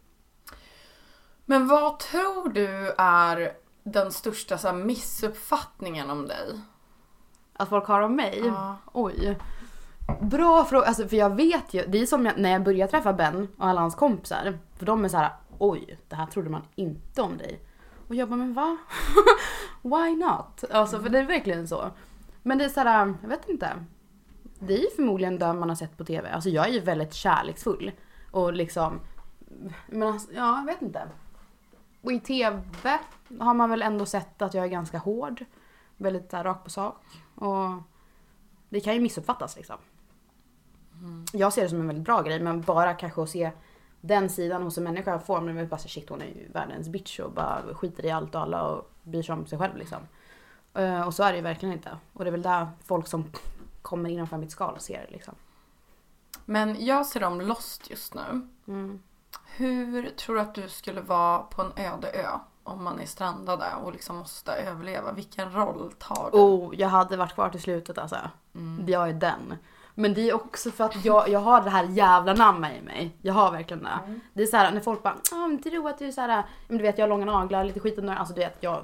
Men vad tror du är den största så här, missuppfattningen om dig? Att folk har om mig? Ja. Oj. Bra fråga. Alltså, för jag vet ju, det är som jag, när jag började träffa Ben och alla hans kompisar. För de är så här, oj, det här trodde man inte om dig. Och jag bara, men va? Why not? Alltså, mm. för det är verkligen så. Men det är så här, jag vet inte. Det är ju förmodligen det man har sett på tv. Alltså jag är ju väldigt kärleksfull. Och liksom, men alltså, ja, jag vet inte. Och i tv har man väl ändå sett att jag är ganska hård. Väldigt där, rakt på sak. Och det kan ju missuppfattas liksom. Mm. Jag ser det som en väldigt bra grej. Men bara kanske att se den sidan hos en människa får man bara säga, shit hon är ju världens bitch. Och bara skiter i allt och alla och bryr sig om sig själv liksom. Uh, och så är det ju verkligen inte. Och det är väl där folk som kommer innanför mitt skal och ser det liksom. Men jag ser dem Lost just nu. Mm. Hur tror du att du skulle vara på en öde ö om man är strandade och liksom måste överleva? Vilken roll tar du? Oh, jag hade varit kvar till slutet alltså. Mm. Jag är den. Men det är också för att jag, jag har det här jävla namnet i mig. Jag har verkligen det. Mm. Det är så här när folk bara, ah, men tror att du är så här, men du vet jag har långa naglar, lite skit under, alltså du vet jag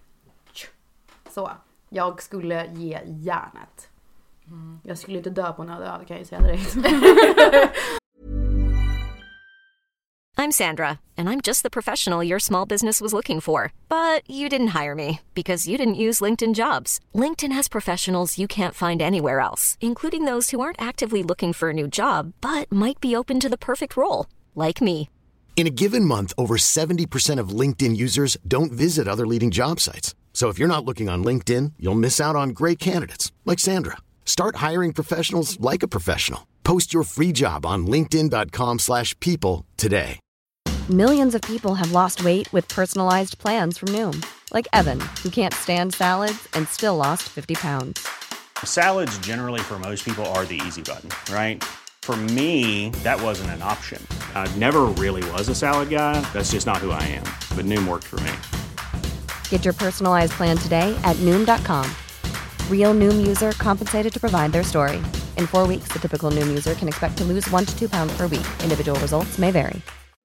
så. Jag skulle ge järnet. Mm. Jag skulle inte dö på en öde ö, kan jag ju säga direkt. I'm Sandra, and I'm just the professional your small business was looking for. But you didn't hire me because you didn't use LinkedIn Jobs. LinkedIn has professionals you can't find anywhere else, including those who aren't actively looking for a new job, but might be open to the perfect role, like me. In a given month, over seventy percent of LinkedIn users don't visit other leading job sites. So if you're not looking on LinkedIn, you'll miss out on great candidates like Sandra. Start hiring professionals like a professional. Post your free job on linkedin dot com slash people today. Millions of people have lost weight with personalized plans from Noom. Like Evan, who can't stand salads and still lost fifty pounds. Salads generally for most people are the easy button, right? For me, that wasn't an option. I never really was a salad guy. That's just not who I am. But Noom worked for me. Get your personalized plan today at noom dot com. Real Noom user compensated to provide their story. In four weeks, the typical Noom user can expect to lose one to two pounds per week. Individual results may vary.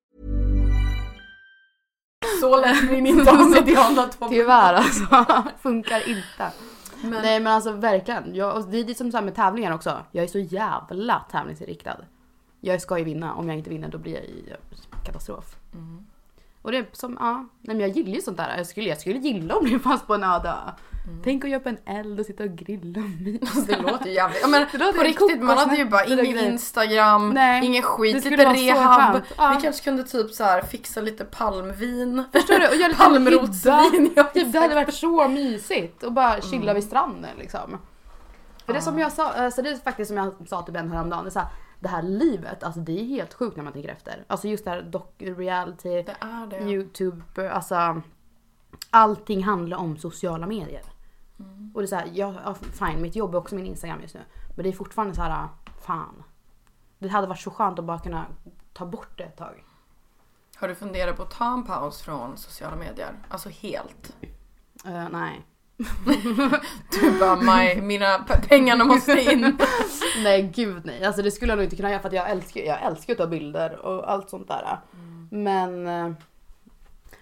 Så lät min inte ha med Diana två. Tyvärr alltså. Funkar inte. Men. Nej men alltså verkligen. Jag, det är det som så här med tävlingar också. Jag är så jävla tävlingsinriktad. Jag ska ju vinna. Om jag inte vinner då blir jag i katastrof. Mm. Och det är som, ja. Nej men jag gillar ju sånt där. Jag skulle, jag skulle gilla om det fanns på en öde. Mm. Tänk att göra på en eld och sitta och grilla. Det låter ju jävligt. Ja, men det låter på riktigt, man hade ju bara ingen Instagram, nej, ingen skit, lite rehab. Ja. Vi kanske kunde typ så här fixa lite palmvin. Förstår du? Och göra lite palmrotsvin. Ja, typ, det hade varit så mysigt. Och bara chilla mm. vid stranden liksom. För det som jag sa, alltså det är faktiskt som jag sa till Ben häromdagen. Det är så här, det här livet, alltså det är helt sjukt när man tänker efter. Alltså just det här doc-reality, det är det. YouTube, alltså allting handlar om sociala medier. Mm. Och det är så här, ja, fine, mitt jobb är också min Instagram just nu. Men det är fortfarande så här, fan. Det hade varit så skönt att bara kunna ta bort det ett tag. Har du funderat på att ta en paus från sociala medier? Alltså helt? Uh, nej. Du bara, my, mina pengarna måste in. Nej gud nej, alltså det skulle jag nog inte kunna göra. För att jag älskar, jag älskar att ta bilder och allt sånt där. Mm. Men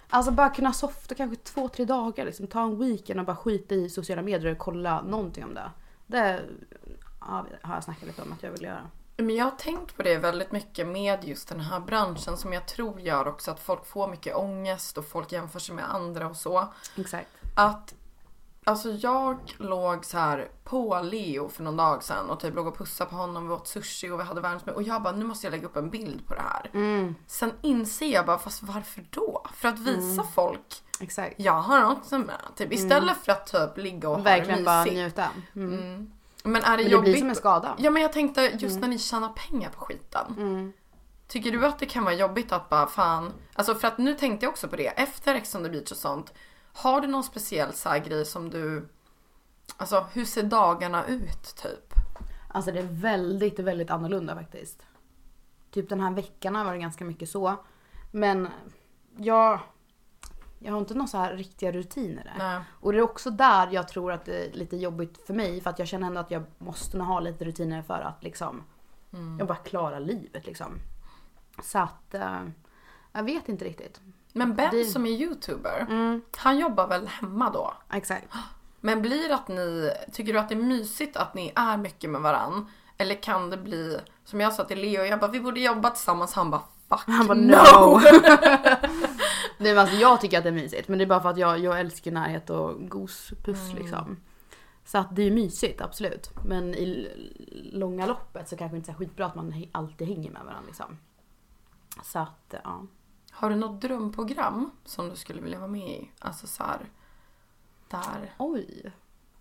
Alltså bara kunna softa kanske två, tre dagar. Liksom. Ta en weekend och bara skita i sociala medier och kolla någonting om det. Det ja, har jag snackat lite om att jag vill göra. Men jag har tänkt på det väldigt mycket med just den här branschen som jag tror gör också att folk får mycket ångest och folk jämför sig med andra och så. Exakt. Att, alltså jag låg så här på Leo för någon dag sedan och typ låg och pussade på honom, vi åt sushi och vi hade världens med. Och jag bara, nu måste jag lägga upp en bild på det här. Mm. Sen inser jag bara, fast varför då? För att visa mm. folk. Exakt. Jag har också med. Typ, istället mm. för att typ ligga och ha det mysigt. Verkligen bara njuta. Mm. Mm. Men är det, men det jobbigt? blir som en skada. Ja, men jag tänkte just mm. när ni tjänar pengar på skiten. Mm. Tycker du att det kan vara jobbigt att bara fan... Alltså för att nu tänkte jag också på det. Efter Ex on the Beach och sånt. Har du någon speciell så här grej som du... Alltså hur ser dagarna ut typ? Alltså det är väldigt, väldigt annorlunda faktiskt. Typ den här veckan var det ganska mycket så. Men jag... Jag har inte någon så här riktiga rutiner. Nej. Och det är också där jag tror att det är lite jobbigt för mig. För att jag känner ändå att jag måste ha lite rutiner för att liksom... Mm. Jag bara klarar livet liksom. Så att... Uh, jag vet inte riktigt. Men Ben det... som är YouTuber. Mm. Han jobbar väl hemma då? Exakt. Men blir att ni... Tycker du att det är mysigt att ni är mycket med varann? Eller kan det bli... Som jag sa till Leo. Jag bara, vi borde jobba tillsammans. Han bara, fuck Han bara, no! no. Nej, men alltså, jag tycker att det är mysigt. Men det är bara för att jag, jag älskar närhet och gospuss mm. liksom. Så att det är mysigt, absolut. Men i långa loppet så kanske det inte är skitbra att man alltid hänger med varandra liksom. Så att, ja. Har du något drömprogram som du skulle vilja vara med i? Alltså så här, där. Oj.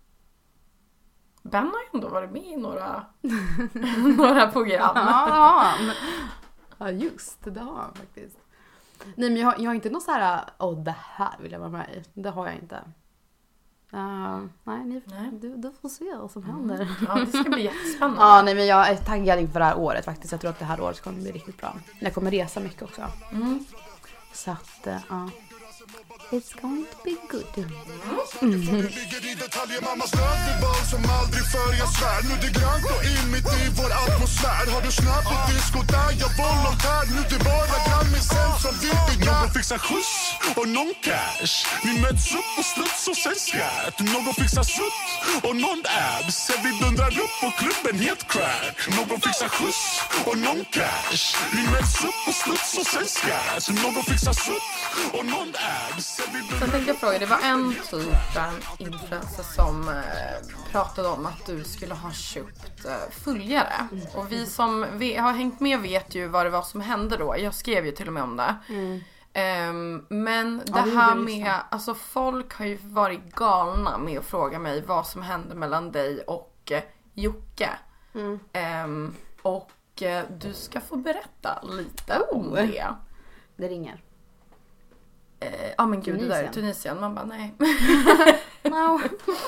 Ben har ju ändå varit med i några, några program. Ja, ja, just det, det har han faktiskt. Nej, men jag, jag har inte något så här, åh oh, det här vill jag vara med i. Det har jag inte. Uh, nej, ni, nej. Du, du får se vad som händer. Mm. Ja, det ska bli jättespännande. Ja, nej, men jag är taggad inför det här året faktiskt. Jag tror att det här året kommer bli riktigt bra. Jag kommer resa mycket också. Mm. Så att, ja. Uh, It's going to be good. Mm. Ligger i detaljer, mammas lödviboll som aldrig förr, jag svär. Nu det grönt och in mitt i vår atmosfär. Har du snabbt på disco där jag volontär. Nu det bara grammisen som vill bygga. Någon fixar skjuts och någon cash. Vi möts upp och struts och sen skratt. Någon fixar sutt och någon abs. Sen vi dundrar upp på klubben helt crack. Någon fixar skjuts och någon cash. Vi möts upp och struts och sen skratt. Någon fixar sutt och någon abs. Sen tänkte jag fråga, det var en typ en influencer som eh, pratade om att du skulle ha köpt eh, följare. Mm. Och vi som vi har hängt med vet ju vad det var som hände då. Jag skrev ju till och med om det. Mm. Um, men det ja, här med, alltså folk har ju varit galna med att fråga mig vad som hände mellan dig och eh, Jocke. Mm. Um, och eh, du ska få berätta lite oh. om det. Det ringer. Ja eh, ah, men gud, Tunisien. Det där är Tunisien. Man bara, nej. no.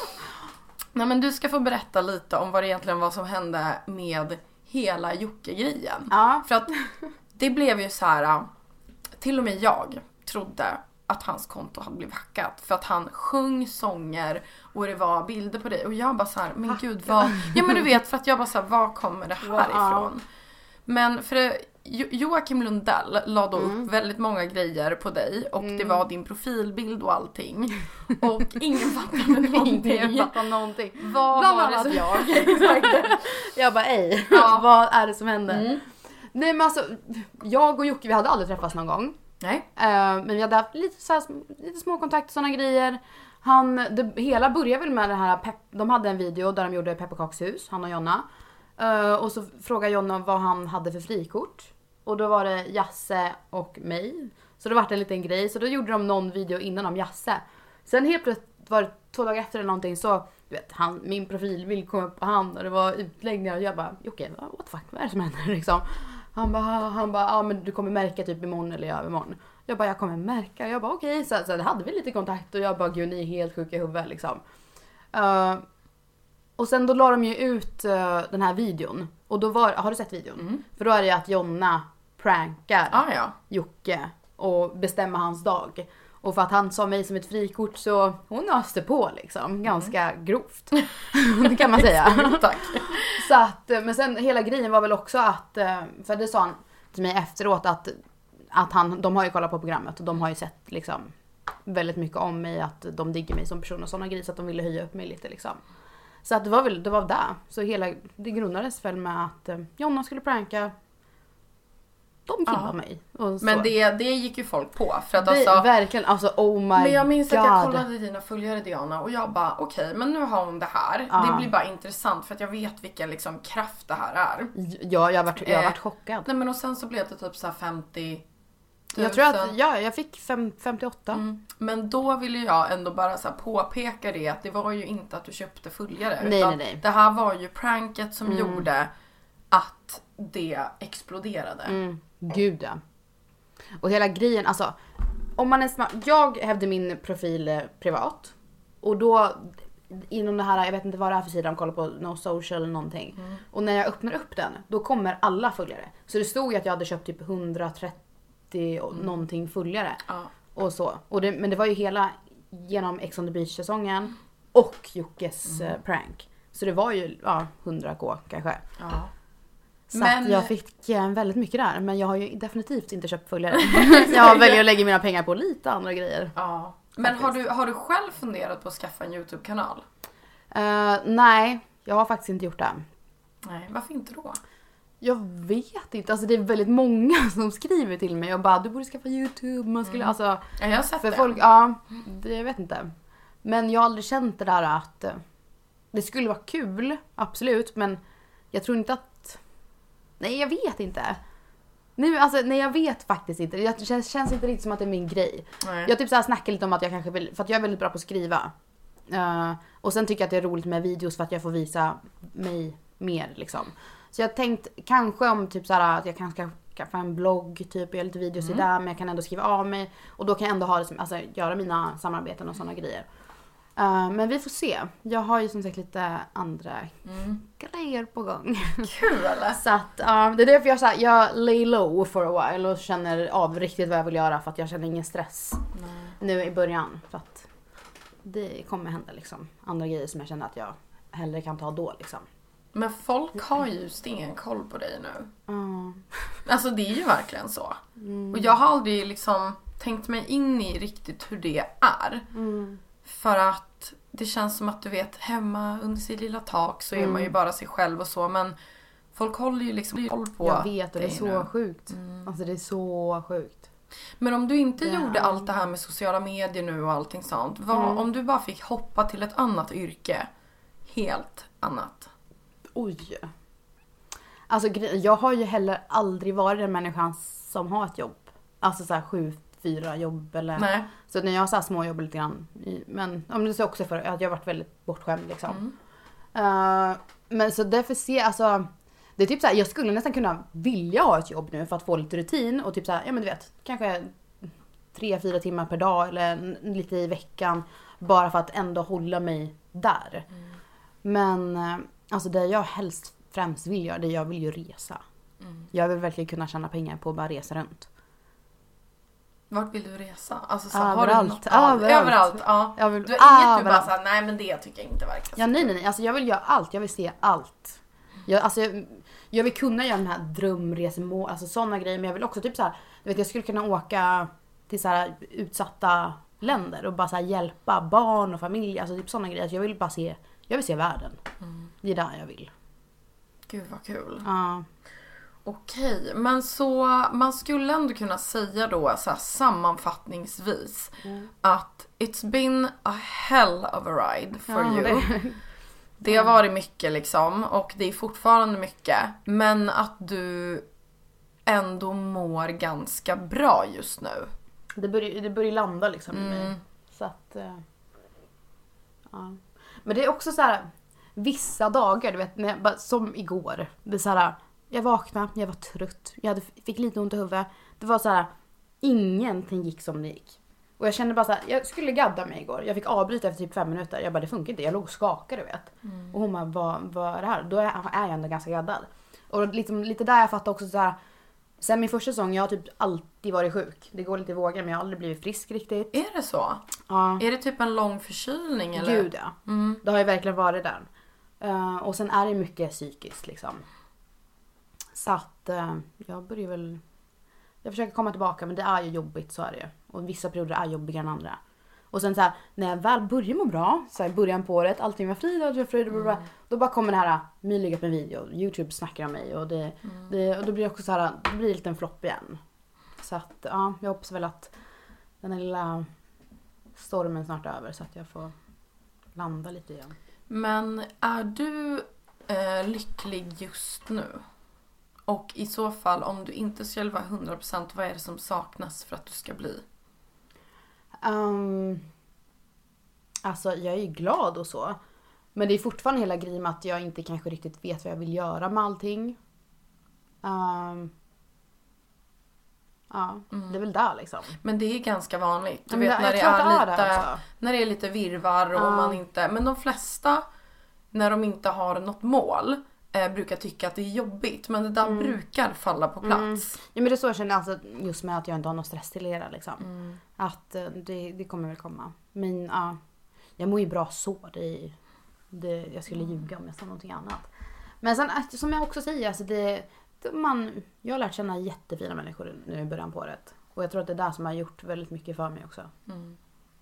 Nej, men du ska få berätta lite om vad det egentligen var som hände med hela Jocke-grejen. Ja. För att det blev ju så här, till och med jag trodde att hans konto hade blivit hackat. För att han sjöng sånger och det var bilder på dig. Och jag bara så här, men Hacka. gud, vad... Ja, men du vet, för att jag bara så här, var kommer det här wow. ifrån? Men för det... Jo- Joakim Lundell la då mm. upp väldigt många grejer på dig. Och mm. det var din profilbild och allting. Och ingen fattade någonting. Ingen fattade någonting. Vad Bland var annat det som... jag. Jag bara, ej, ja. vad är det som händer? Mm. Nej, men alltså, jag och Jocke, vi hade aldrig träffats någon gång. Nej. Uh, men vi hade haft lite, så här, lite små kontakter och sådana grejer. Han, det hela började väl med det här, pep, de hade en video där de gjorde pepparkakshus, han och Jonna. Uh, och så frågade Jonna vad han hade för frikort. Och då var det Jasse och mig. Så det var en liten grej. Så då gjorde de någon video innan om Jasse. Sen helt plötsligt var det två dagar efter eller någonting så... Du vet, han, min profilbild kom upp på han och det var utläggningar. Och jag bara, okej, okay, what the fuck, vad är det som händer liksom? Han bara, han bara, ja men du kommer märka typ imorgon eller övermorgon. Jag bara, jag kommer märka. Jag bara, okej. Okay. Så, så det hade vi lite kontakt och jag bara, gud, ni är helt sjuka i huvudet liksom. Uh, och sen då la de ju ut uh, den här videon. Och då var, har du sett videon? Mm. För då är det att Jonna prankar ah, ja. Jocke och bestämmer hans dag. Och för att han sa mig som ett frikort så hon öste på liksom. Ganska mm. grovt. Det kan man säga. Tack. Så att, men sen hela grejen var väl också att, för det sa han till mig efteråt att att han, de har ju kollat på programmet och de har ju sett liksom väldigt mycket om mig, att de digger mig som person och sådana grejer, så att de ville höja upp mig lite liksom. Så att det var väl, det var där. Så hela, det grundades väl med att eh, Jonna skulle pranka. De gillade ja. mig. Och så. Men det, det gick ju folk på. För att det, alltså, verkligen, alltså oh my god. Men jag minns God. att jag kollade dina följare Diana och jag bara okej, okay, men nu har hon det här. Ja. Det blir bara intressant för att jag vet vilken liksom kraft det här är. Ja, jag har varit, jag har varit chockad. Nej men och sen så blev det typ så här femtio tusen. Jag tror att, ja, jag fick fem, femtioåtta. Mm. Men då ville jag ändå bara så här påpeka det, att det var ju inte att du köpte följare. Nej, utan nej, nej. Det här var ju pranket som Mm. gjorde att det exploderade. Mm. Gud ja. Och hela grejen, alltså om man är smart, jag hävde min profil eh, privat. Och då inom det här, jag vet inte vad det är för sida, de kollar på No Social eller någonting. Mm. Och när jag öppnar upp den, då kommer alla följare. Så det stod ju att jag hade köpt typ hundratrettio och mm. någonting följare. Ja. Och så. Och det, men det var ju hela genom Ex on the Beach-säsongen och Jockes mm. eh, prank. Så det var ju ja, hundra k kanske. Ja. Så men... att jag fick eh, väldigt mycket där. Men jag har ju definitivt inte köpt följare. Jag väljer att lägga mina pengar på lite andra grejer. Ja. Men har du, har du själv funderat på att skaffa en YouTube-kanal? Uh, nej, jag har faktiskt inte gjort det. Nej, varför inte då? Jag vet inte. Alltså det är väldigt många som skriver till mig och bara du borde skaffa YouTube. Man skulle, mm. alltså, ja, jag har sett för det. Folk, ja, det, jag vet inte. Men jag har aldrig känt det där att uh, det skulle vara kul, absolut. Men jag tror inte att... Nej, jag vet inte. Nu, alltså, nej jag vet faktiskt inte. Det känns, känns inte riktigt som att det är min grej. Nej. Jag typ så här snackar lite om att jag kanske vill, för att jag är väldigt bra på att skriva. Uh, och sen tycker jag att det är roligt med videos för att jag får visa mig mer liksom. Så jag har tänkt kanske om typ så här att jag kanske ska skaffa en blogg typ, jag lite videos mm. i där, men jag kan ändå skriva av mig och då kan jag ändå ha det som, alltså göra mina samarbeten och sådana grejer. Uh, men vi får se. Jag har ju som sagt lite andra mm. grejer på gång. Kul! Så att, uh, det är därför jag, så här, jag lay low for a while och känner av riktigt vad jag vill göra, för att jag känner ingen stress Nej. nu i början. För att det kommer hända liksom andra grejer som jag känner att jag hellre kan ta då liksom. Men folk har ju stenkoll på dig nu. Uh. Alltså det är ju verkligen så. Mm. Och jag har aldrig liksom tänkt mig in i riktigt hur det är. Mm. För att det känns som att du vet, hemma under sitt lilla tak så är mm. man ju bara sig själv och så. Men folk håller ju liksom koll på. Jag vet, det är så nu. sjukt. Mm. Alltså det är så sjukt. Men om du inte ja. gjorde allt det här med sociala medier nu och allting sånt. Vad, mm. om du bara fick hoppa till ett annat yrke. Helt annat. Oj. Alltså jag har ju heller aldrig varit den människan som har ett jobb. Alltså så här sju, fyra jobb eller... Nej. Så när jag har så här små jobb lite grann. Men om det så också för att jag har varit väldigt bortskämd liksom. Mm. Uh, men så därför ser alltså... Det är typ så här, jag skulle nästan kunna vilja ha ett jobb nu för att få lite rutin. Och typ så här, ja men du vet, kanske tre, fyra timmar per dag eller lite i veckan. Bara för att ändå hålla mig där. Mm. Men alltså det jag helst främst vill göra, det jag vill ju resa. Mm. Jag vill verkligen kunna tjäna pengar på att bara resa runt. Vart vill du resa? Alltså, så överallt. Har du något? Överallt. Överallt. Ja. Jag vill, du har inget du bara överallt. såhär, nej men det tycker jag inte verkar Ja nej nej nej, alltså jag vill göra allt, jag vill se allt. Jag, alltså, jag, jag vill kunna göra den här drömresemål, alltså sådana grejer. Men jag vill också typ så här, du vet jag skulle kunna åka till så här utsatta länder och bara så här hjälpa barn och familj, alltså typ sådana grejer. Jag vill bara se, jag vill se världen. Mm. Det är där jag vill. Gud vad kul. Ja. Okej, men så man skulle ändå kunna säga då så här, sammanfattningsvis mm. att it's been a hell of a ride for ja, you. Det. det har varit mycket liksom och det är fortfarande mycket, men att du ändå mår ganska bra just nu. Det börjar, det börjar landa liksom mm. i mig. Så att uh, ja. Men det är också så här vissa dagar, du vet, när jag, bara, som igår. Det är så här, jag vaknade, jag var trött. Jag hade, fick lite ont i huvudet. Det var så här, ingenting gick som det gick. Och jag kände bara så här, jag skulle gadda mig igår. Jag fick avbryta efter typ fem minuter. Jag bara, det funkar inte. Jag låg och skakade, du vet. Mm. Och hon bara, vad, vad är det här? Då är jag ändå ganska gaddad. Och liksom, lite där jag fattade också så här. Sen min första säsong, jag har typ alltid varit sjuk. Det går lite i vågor, men jag har aldrig blivit frisk riktigt. Är det så? Ja. Är det typ en lång förkylning eller? Gud ja. Mm. Det har ju verkligen varit där. Uh, och sen är det mycket psykiskt liksom. Så att uh, jag börjar väl Jag försöker komma tillbaka, men det är ju jobbigt, så är det ju. Och vissa perioder är jobbigare än andra. Och sen så här, när jag väl börjar må bra, så här, i början på året, allting var frid och frid, mm. då bara kommer det här, My lägger upp en video, YouTube snackar om mig och det, mm. det, och då blir det också så här, det blir lite en flopp igen. Så att, ja, jag hoppas väl att den här lilla stormen snart är över, så att jag får landa lite igen. Men är du eh, lycklig just nu? Och i så fall, om du inte skulle vara hundra procent, vad är det som saknas för att du ska bli? Um, alltså jag är ju glad och så. Men det är fortfarande hela grejen med att jag inte kanske riktigt vet vad jag vill göra med allting. Um, ja, mm. det är väl där liksom. Men det är ganska vanligt. Du men vet det, när det är, är lite det när det är lite virvar och uh. man inte, men de flesta när de inte har något mål eh, brukar tycka att det är jobbigt, men det där mm. brukar falla på plats. Mm. Ja, men det är så jag känner, alltså, just med att jag inte har något stressstillera liksom. Mm. Att eh, det, det kommer väl komma. Men ja, uh, jag mår ju bra så. Det, det, jag skulle ljuga om jag sa någonting annat. Men sen, som jag också säger, alltså det, det, man, jag har lärt känna jättefina människor nu i början på året. Och jag tror att det är det som har gjort väldigt mycket för mig också. Mm.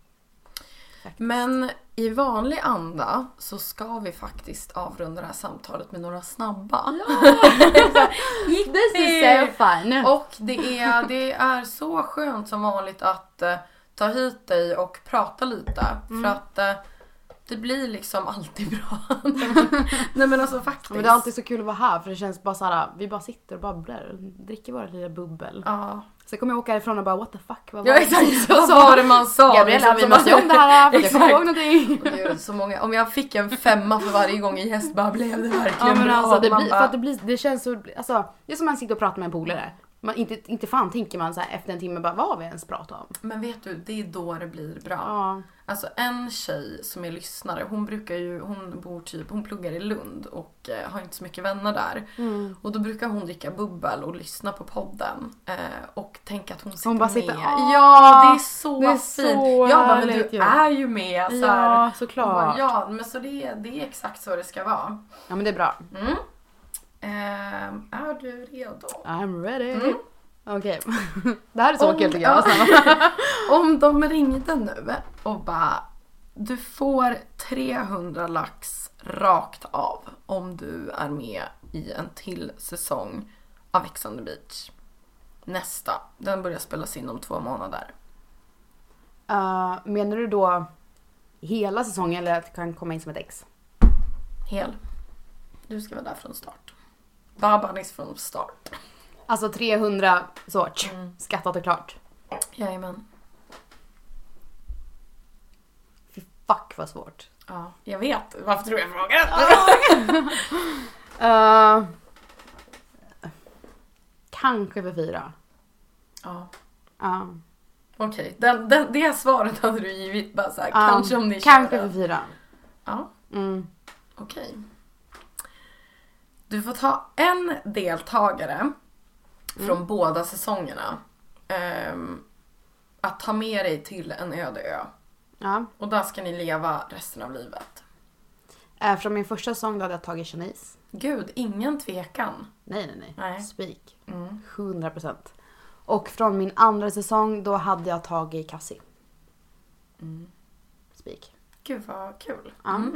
Men i vanlig anda så ska vi faktiskt avrunda det här samtalet med några snabba. Ja. This is so fun. Och det är, det är så skönt som vanligt att uh, ta hit dig och prata lite. Mm. För att uh, det blir liksom alltid bra. Nej men alltså faktiskt. Men det är alltid så kul att vara här, för det känns bara så här, vi bara sitter och babblar och dricker våra lilla bubbel. Ja. Så kommer jag åka härifrån och bara, what the fuck, vad var ja, exakt. Vad var det man sa? Gabriella, vi måste göra om det här, för jag kommer ihåg någonting. Det är så många. Om jag fick en femma för varje gång i häst, bara blev det verkligen ja, men bra. Alltså, det, blir, bara... för att det, blir, det känns så, alltså, det är som man sitter och pratar med en polare. Man, inte, inte fan tänker man så här efter en timme bara, vad har vi ens pratat om? Men vet du, det är då det blir bra. Ja. Alltså en tjej som är lyssnare, hon brukar ju, hon bor typ, hon pluggar i Lund och eh, har inte så mycket vänner där. Mm. Och då brukar hon dricka bubbel och lyssna på podden eh, och tänka att hon sitter hon bara med. Sitter, ja, det är så det är fint. Så jag bara, men du är ju med. Så här. Ja, såklart. Bara, ja, men så det, det är exakt så det ska vara. Ja, men det är bra. Mm. Eh, är du redo? I'm ready. Mm. Okej, okay. Det här är så om, kul tycker jag. Om de ringde nu och bara, du får trehundra lax rakt av om du är med i en till säsong av Ex on the Beach. Nästa, den börjar spelas in om två månader. Uh, menar du då hela säsongen eller att det kan komma in som ett ex? Hel. Du ska vara där från start. Babanis från start. Alltså trehundra sort. Mm. Skattat och klart. Jajamän. Fy fuck vad svårt. Ja, jag vet. Varför tror jag frågar? uh, kanske för fyra. Ja. Uh. Okej, okay. det svaret hade du givit bara så här, uh, kanske om ni kanske för fyra. Ja. Mm. Okej. Okay. Du får ta en deltagare från mm. båda säsongerna um, att ta med dig till en öde ö. Ja. Och där ska ni leva resten av livet. Äh, från min första säsong då hade jag tagit Shanice. Gud, ingen tvekan. Nej, nej, nej. nej. Speak. Mm. hundra procent. Och från min andra säsong då hade jag tagit Cassie. Mm. Speak. Gud vad kul. Mm.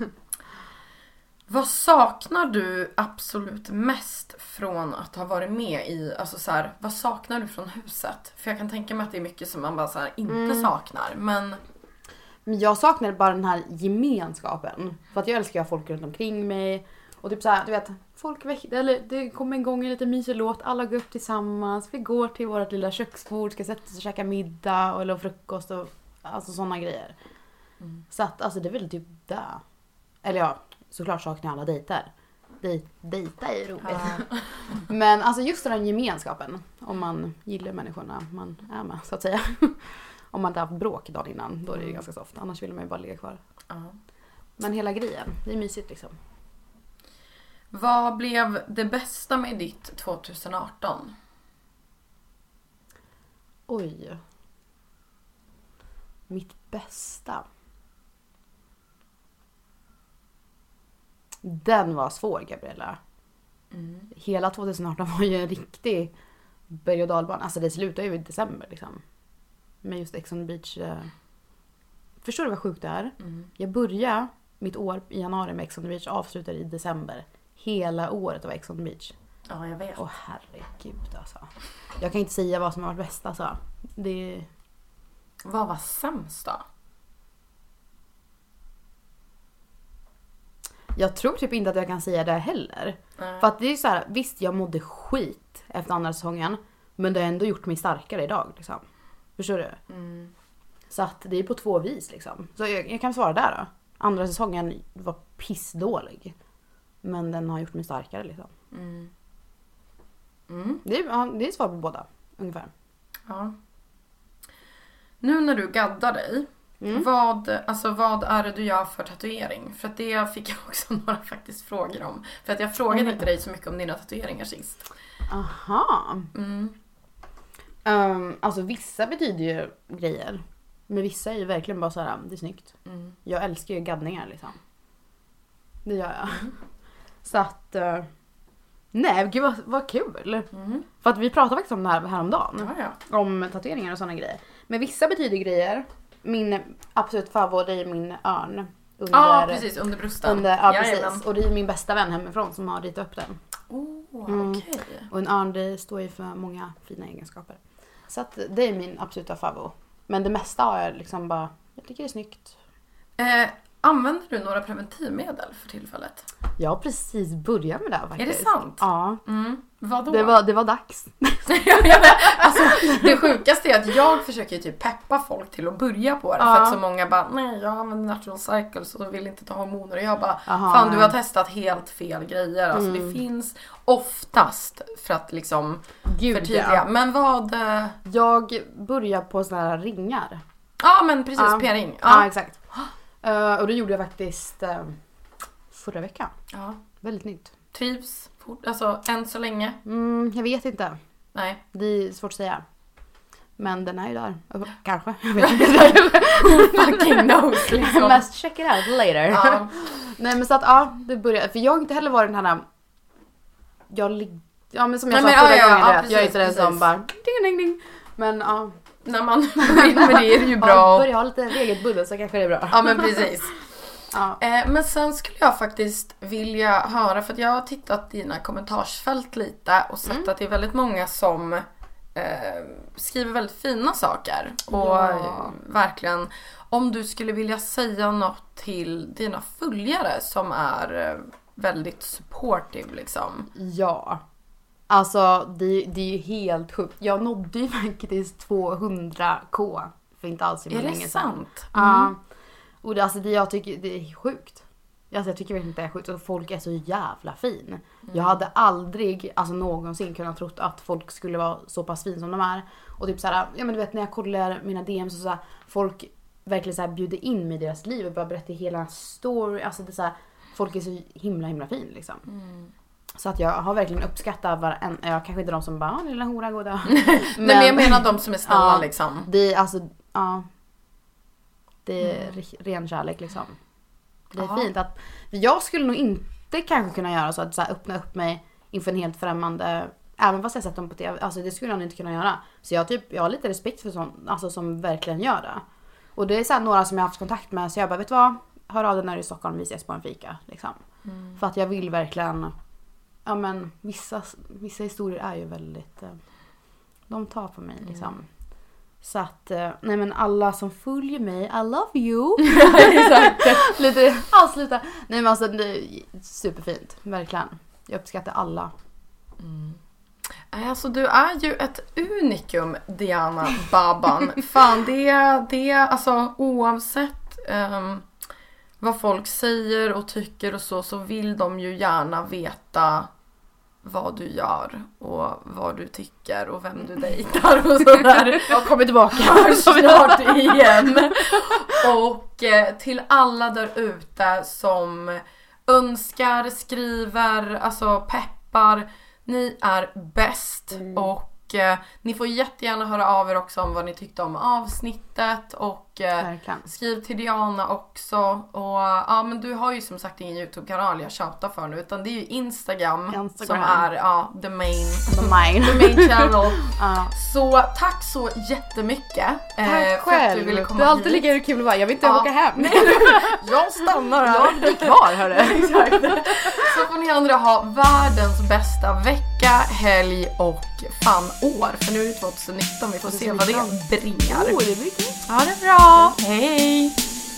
Vad saknar du absolut mest från att ha varit med i, alltså så här, vad saknar du från huset? För jag kan tänka mig att det är mycket som man bara så här inte mm. saknar, men... men jag saknar bara den här gemenskapen. För att jag älskar att ha folk runt omkring mig. Och typ så här, du vet, folk väckte, eller det kommer en gång en liten mysig låt, alla går upp tillsammans, vi går till vårt lilla köksbord, ska sätta oss och käka middag eller frukost och alltså sådana grejer. Mm. Så att, alltså det är väl typ där. Eller ja, såklart saknar jag alla dejter. Dej, dejta är roligt. Ja. Men alltså just den här gemenskapen. Om man gillar människorna man är med, så att säga. Om man inte har haft bråk dagen innan, då är det ju ganska soft. Annars vill man ju bara ligga kvar. Ja. Men hela grejen, det är mysigt liksom. Vad blev det bästa med ditt tjugoarton? Oj. Mitt bästa. Den var svår, Gabriella. Mm. Hela tjugoarton var ju en riktig berg- och dalbana. Alltså det slutar ju i december liksom. Med just Ex on the Beach. Eh. Förstår du vad sjukt det är? Mm. Jag började mitt år i januari med Ex on the Beach. Avslutar i december. Hela året av Ex on the Beach. Ja, jag vet. Åh herregud alltså. Jag kan inte säga vad som har varit bäst alltså. Det... Vad var sämst då? Jag tror typ inte att jag kan säga det heller. Mm. För att det är så här, visst jag mådde skit efter andra säsongen. Men det har ändå gjort mig starkare idag liksom. Förstår du? Mm. Så att det är på två vis liksom. Så jag, jag kan svara där då. Andra säsongen var pissdålig. Men den har gjort mig starkare liksom. Mm. Mm. Det, är, ja, det är svar på båda, ungefär. Ja. Nu när du gaddar dig, mm. vad, alltså, vad är det du gör för tatuering? För att det fick jag också några faktiskt frågor om. För att jag frågade mm. inte dig så mycket om dina tatueringar sist. Aha. Mm. Um, alltså vissa betyder ju grejer. Men vissa är ju verkligen bara så här, det är snyggt. Mm. Jag älskar ju gaddningar liksom. Det gör jag. Mm. Så att... Uh, nej, gud vad, vad kul. Mm. För att vi pratade faktiskt om det här häromdagen. Ja, ja. Om tatueringar och sådana grejer. Men vissa betyder grejer. Min absolut favorit är min örn. Under, ja, precis. Under brösten. Under, ja, precis. Och det är min bästa vän hemifrån som har ritat upp den. Oh, mm. Okej. Okay. Och en örn, det står ju för många fina egenskaper. Så att det är min absoluta favorit. Men det mesta har jag liksom bara... Jag tycker det är snyggt. Eh, använder du några preventivmedel för tillfället? Jag har precis börjat med det här, faktiskt. Är det sant? Ja. Mm. Vadå? Det var, det var dags. Alltså, det sjukaste är att jag försöker typ peppa folk till att börja på det. Ja. För att så många bara, nej jag använder natural cycles och vill inte ta hormoner. Och jag bara, aha, fan du har testat helt fel grejer. Alltså mm. det finns oftast för att liksom Gud, förtydliga. Ja. Men vad... Jag börjar på såna här ringar. Ja men precis, ja. P-ring. Ja, ja exakt. Uh, och det gjorde jag faktiskt uh, förra veckan. Ja. Väldigt nytt. Trivs fort, alltså än så länge? Mm, jag vet inte. Nej. Det är svårt att säga. Men den är ju där. Kanske. Jag vet inte. Who fucking knows liksom. Must check it out later. Ja. Nej men så att ja, det börjar. För jag har inte heller varit den här... Jag ligger... Ja men som jag Nej, sa förra ja, gången. Ja, ja, precis, jag är inte den som bara... Ding, ding, ding. Men ja... När man börjar med det är det ju bra. Ja, börjar ha lite regelbudget så kanske det är bra. Ja men precis. Ja. Eh, men sen skulle jag faktiskt vilja höra, för att jag har tittat i dina kommentarsfält lite och sett mm. att det är väldigt många som eh, skriver väldigt fina saker. Och ja. eh, verkligen, om du skulle vilja säga något till dina följare som är eh, väldigt supportive liksom. Ja. Alltså det, det är ju helt sjukt. Jag nådde ju faktiskt tvåhundra k för inte alls i länge sedan. Är det sant? Ja. Mm. Och det, alltså det, jag tycker det är sjukt. Alltså jag tycker verkligen inte det är sjukt. Och folk är så jävla fin. Mm. Jag hade aldrig alltså någonsin kunnat trott att folk skulle vara så pass fin som de är. Och typ såhär, ja men du vet när jag kollar mina D M's och så här, folk verkligen så här bjuder in mig i deras liv och bara berättar hela story. Alltså det är så här, folk är så himla himla fin liksom. Mm. Så att jag har verkligen uppskattat varenda, jag kanske inte de som bara, lilla hora goda. Men, Nej, men jag menar de som är snälla ja, liksom. Det är alltså, ja. Det är mm. ren kärlek liksom. Det är Aha. fint att, jag skulle nog inte kanske kunna göra så att så här, öppna upp mig inför en helt främmande, även fast jag sett dem på T V, alltså det skulle jag inte kunna göra. Så jag typ, jag har lite respekt för sånt, alltså som verkligen gör det. Och det är så här, några som jag har haft kontakt med, så jag bara, vet du vad? Hör av dig när du är i Stockholm, vi ses på en fika liksom. Mm. För att jag vill verkligen, ja men vissa, vissa historier är ju väldigt, de tar på mig liksom. Mm. Så att, nej men alla som följer mig, I love you. Lite, avsluta. Nej men alltså, det är superfint, verkligen. Jag uppskattar alla. Mm. Alltså du är ju ett unikum, Diana Baban. Fan, det är, det är alltså oavsett um, vad folk säger och tycker och så, så vill de ju gärna veta vad du gör och vad du tycker och vem du dejtar och sådär. Jag kommer tillbaka snart igen. Och eh, till alla där ute som önskar, skriver, alltså peppar, ni är bäst. Mm. Och Och eh, ni får jättegärna höra av er också om vad ni tyckte om avsnittet. Och eh, skriv till Diana också. Och ja, men du har ju som sagt ingen YouTube-kanal jag tjatar för nu. Utan det är ju Instagram, Instagram. som är ja, the main, the main. the main channel. uh. Så tack så jättemycket. Tack eh, själv. Du, du är alltid lika kul att vara. Jag vill inte uh. åka hem. Jag stannar här. Jag blir kvar, hörru. Exakt. Så får ni andra ha världens bästa vecka, helg och fan år. För nu är det tjugonitton, vi får se vad det bringar. Oh, det blir kul. Ha det bra. Hej.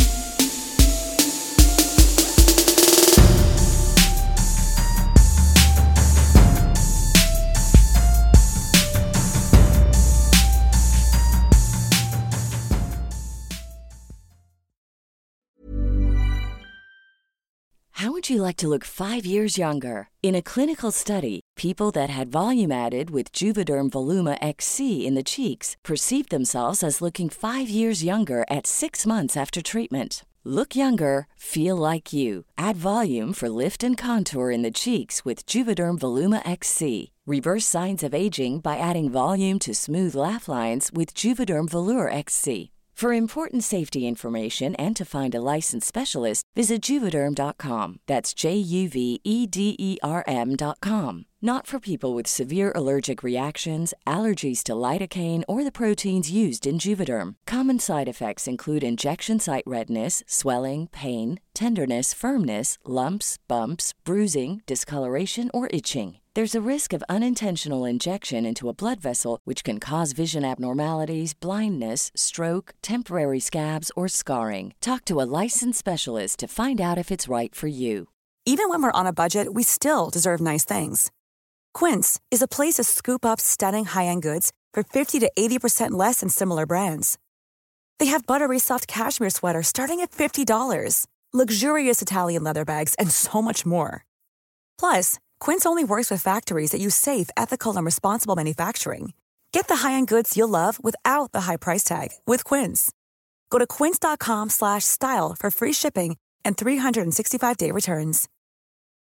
How would you like to look five years younger? In a clinical study, people that had volume added with Juvederm Voluma X C in the cheeks perceived themselves as looking five years younger at six months after treatment. Look younger, feel like you. Add volume for lift and contour in the cheeks with Juvederm Voluma X C. Reverse signs of aging by adding volume to smooth laugh lines with Juvederm Volure X C. For important safety information and to find a licensed specialist, visit Juvederm dot com. That's J U V E D E R M dot com. Not for people with severe allergic reactions, allergies to lidocaine, or the proteins used in Juvederm. Common side effects include injection site redness, swelling, pain, tenderness, firmness, lumps, bumps, bruising, discoloration, or itching. There's a risk of unintentional injection into a blood vessel, which can cause vision abnormalities, blindness, stroke, temporary scabs, or scarring. Talk to a licensed specialist to find out if it's right for you. Even when we're on a budget, we still deserve nice things. Quince is a place to scoop up stunning high-end goods for fifty to eighty percent less than similar brands. They have buttery soft cashmere sweaters starting at fifty dollars, luxurious Italian leather bags, and so much more. Plus, Quince only works with factories that use safe, ethical, and responsible manufacturing. Get the high-end goods you'll love without the high price tag with Quince. Go to quince dot com slash style for free shipping and three sixty-five day returns.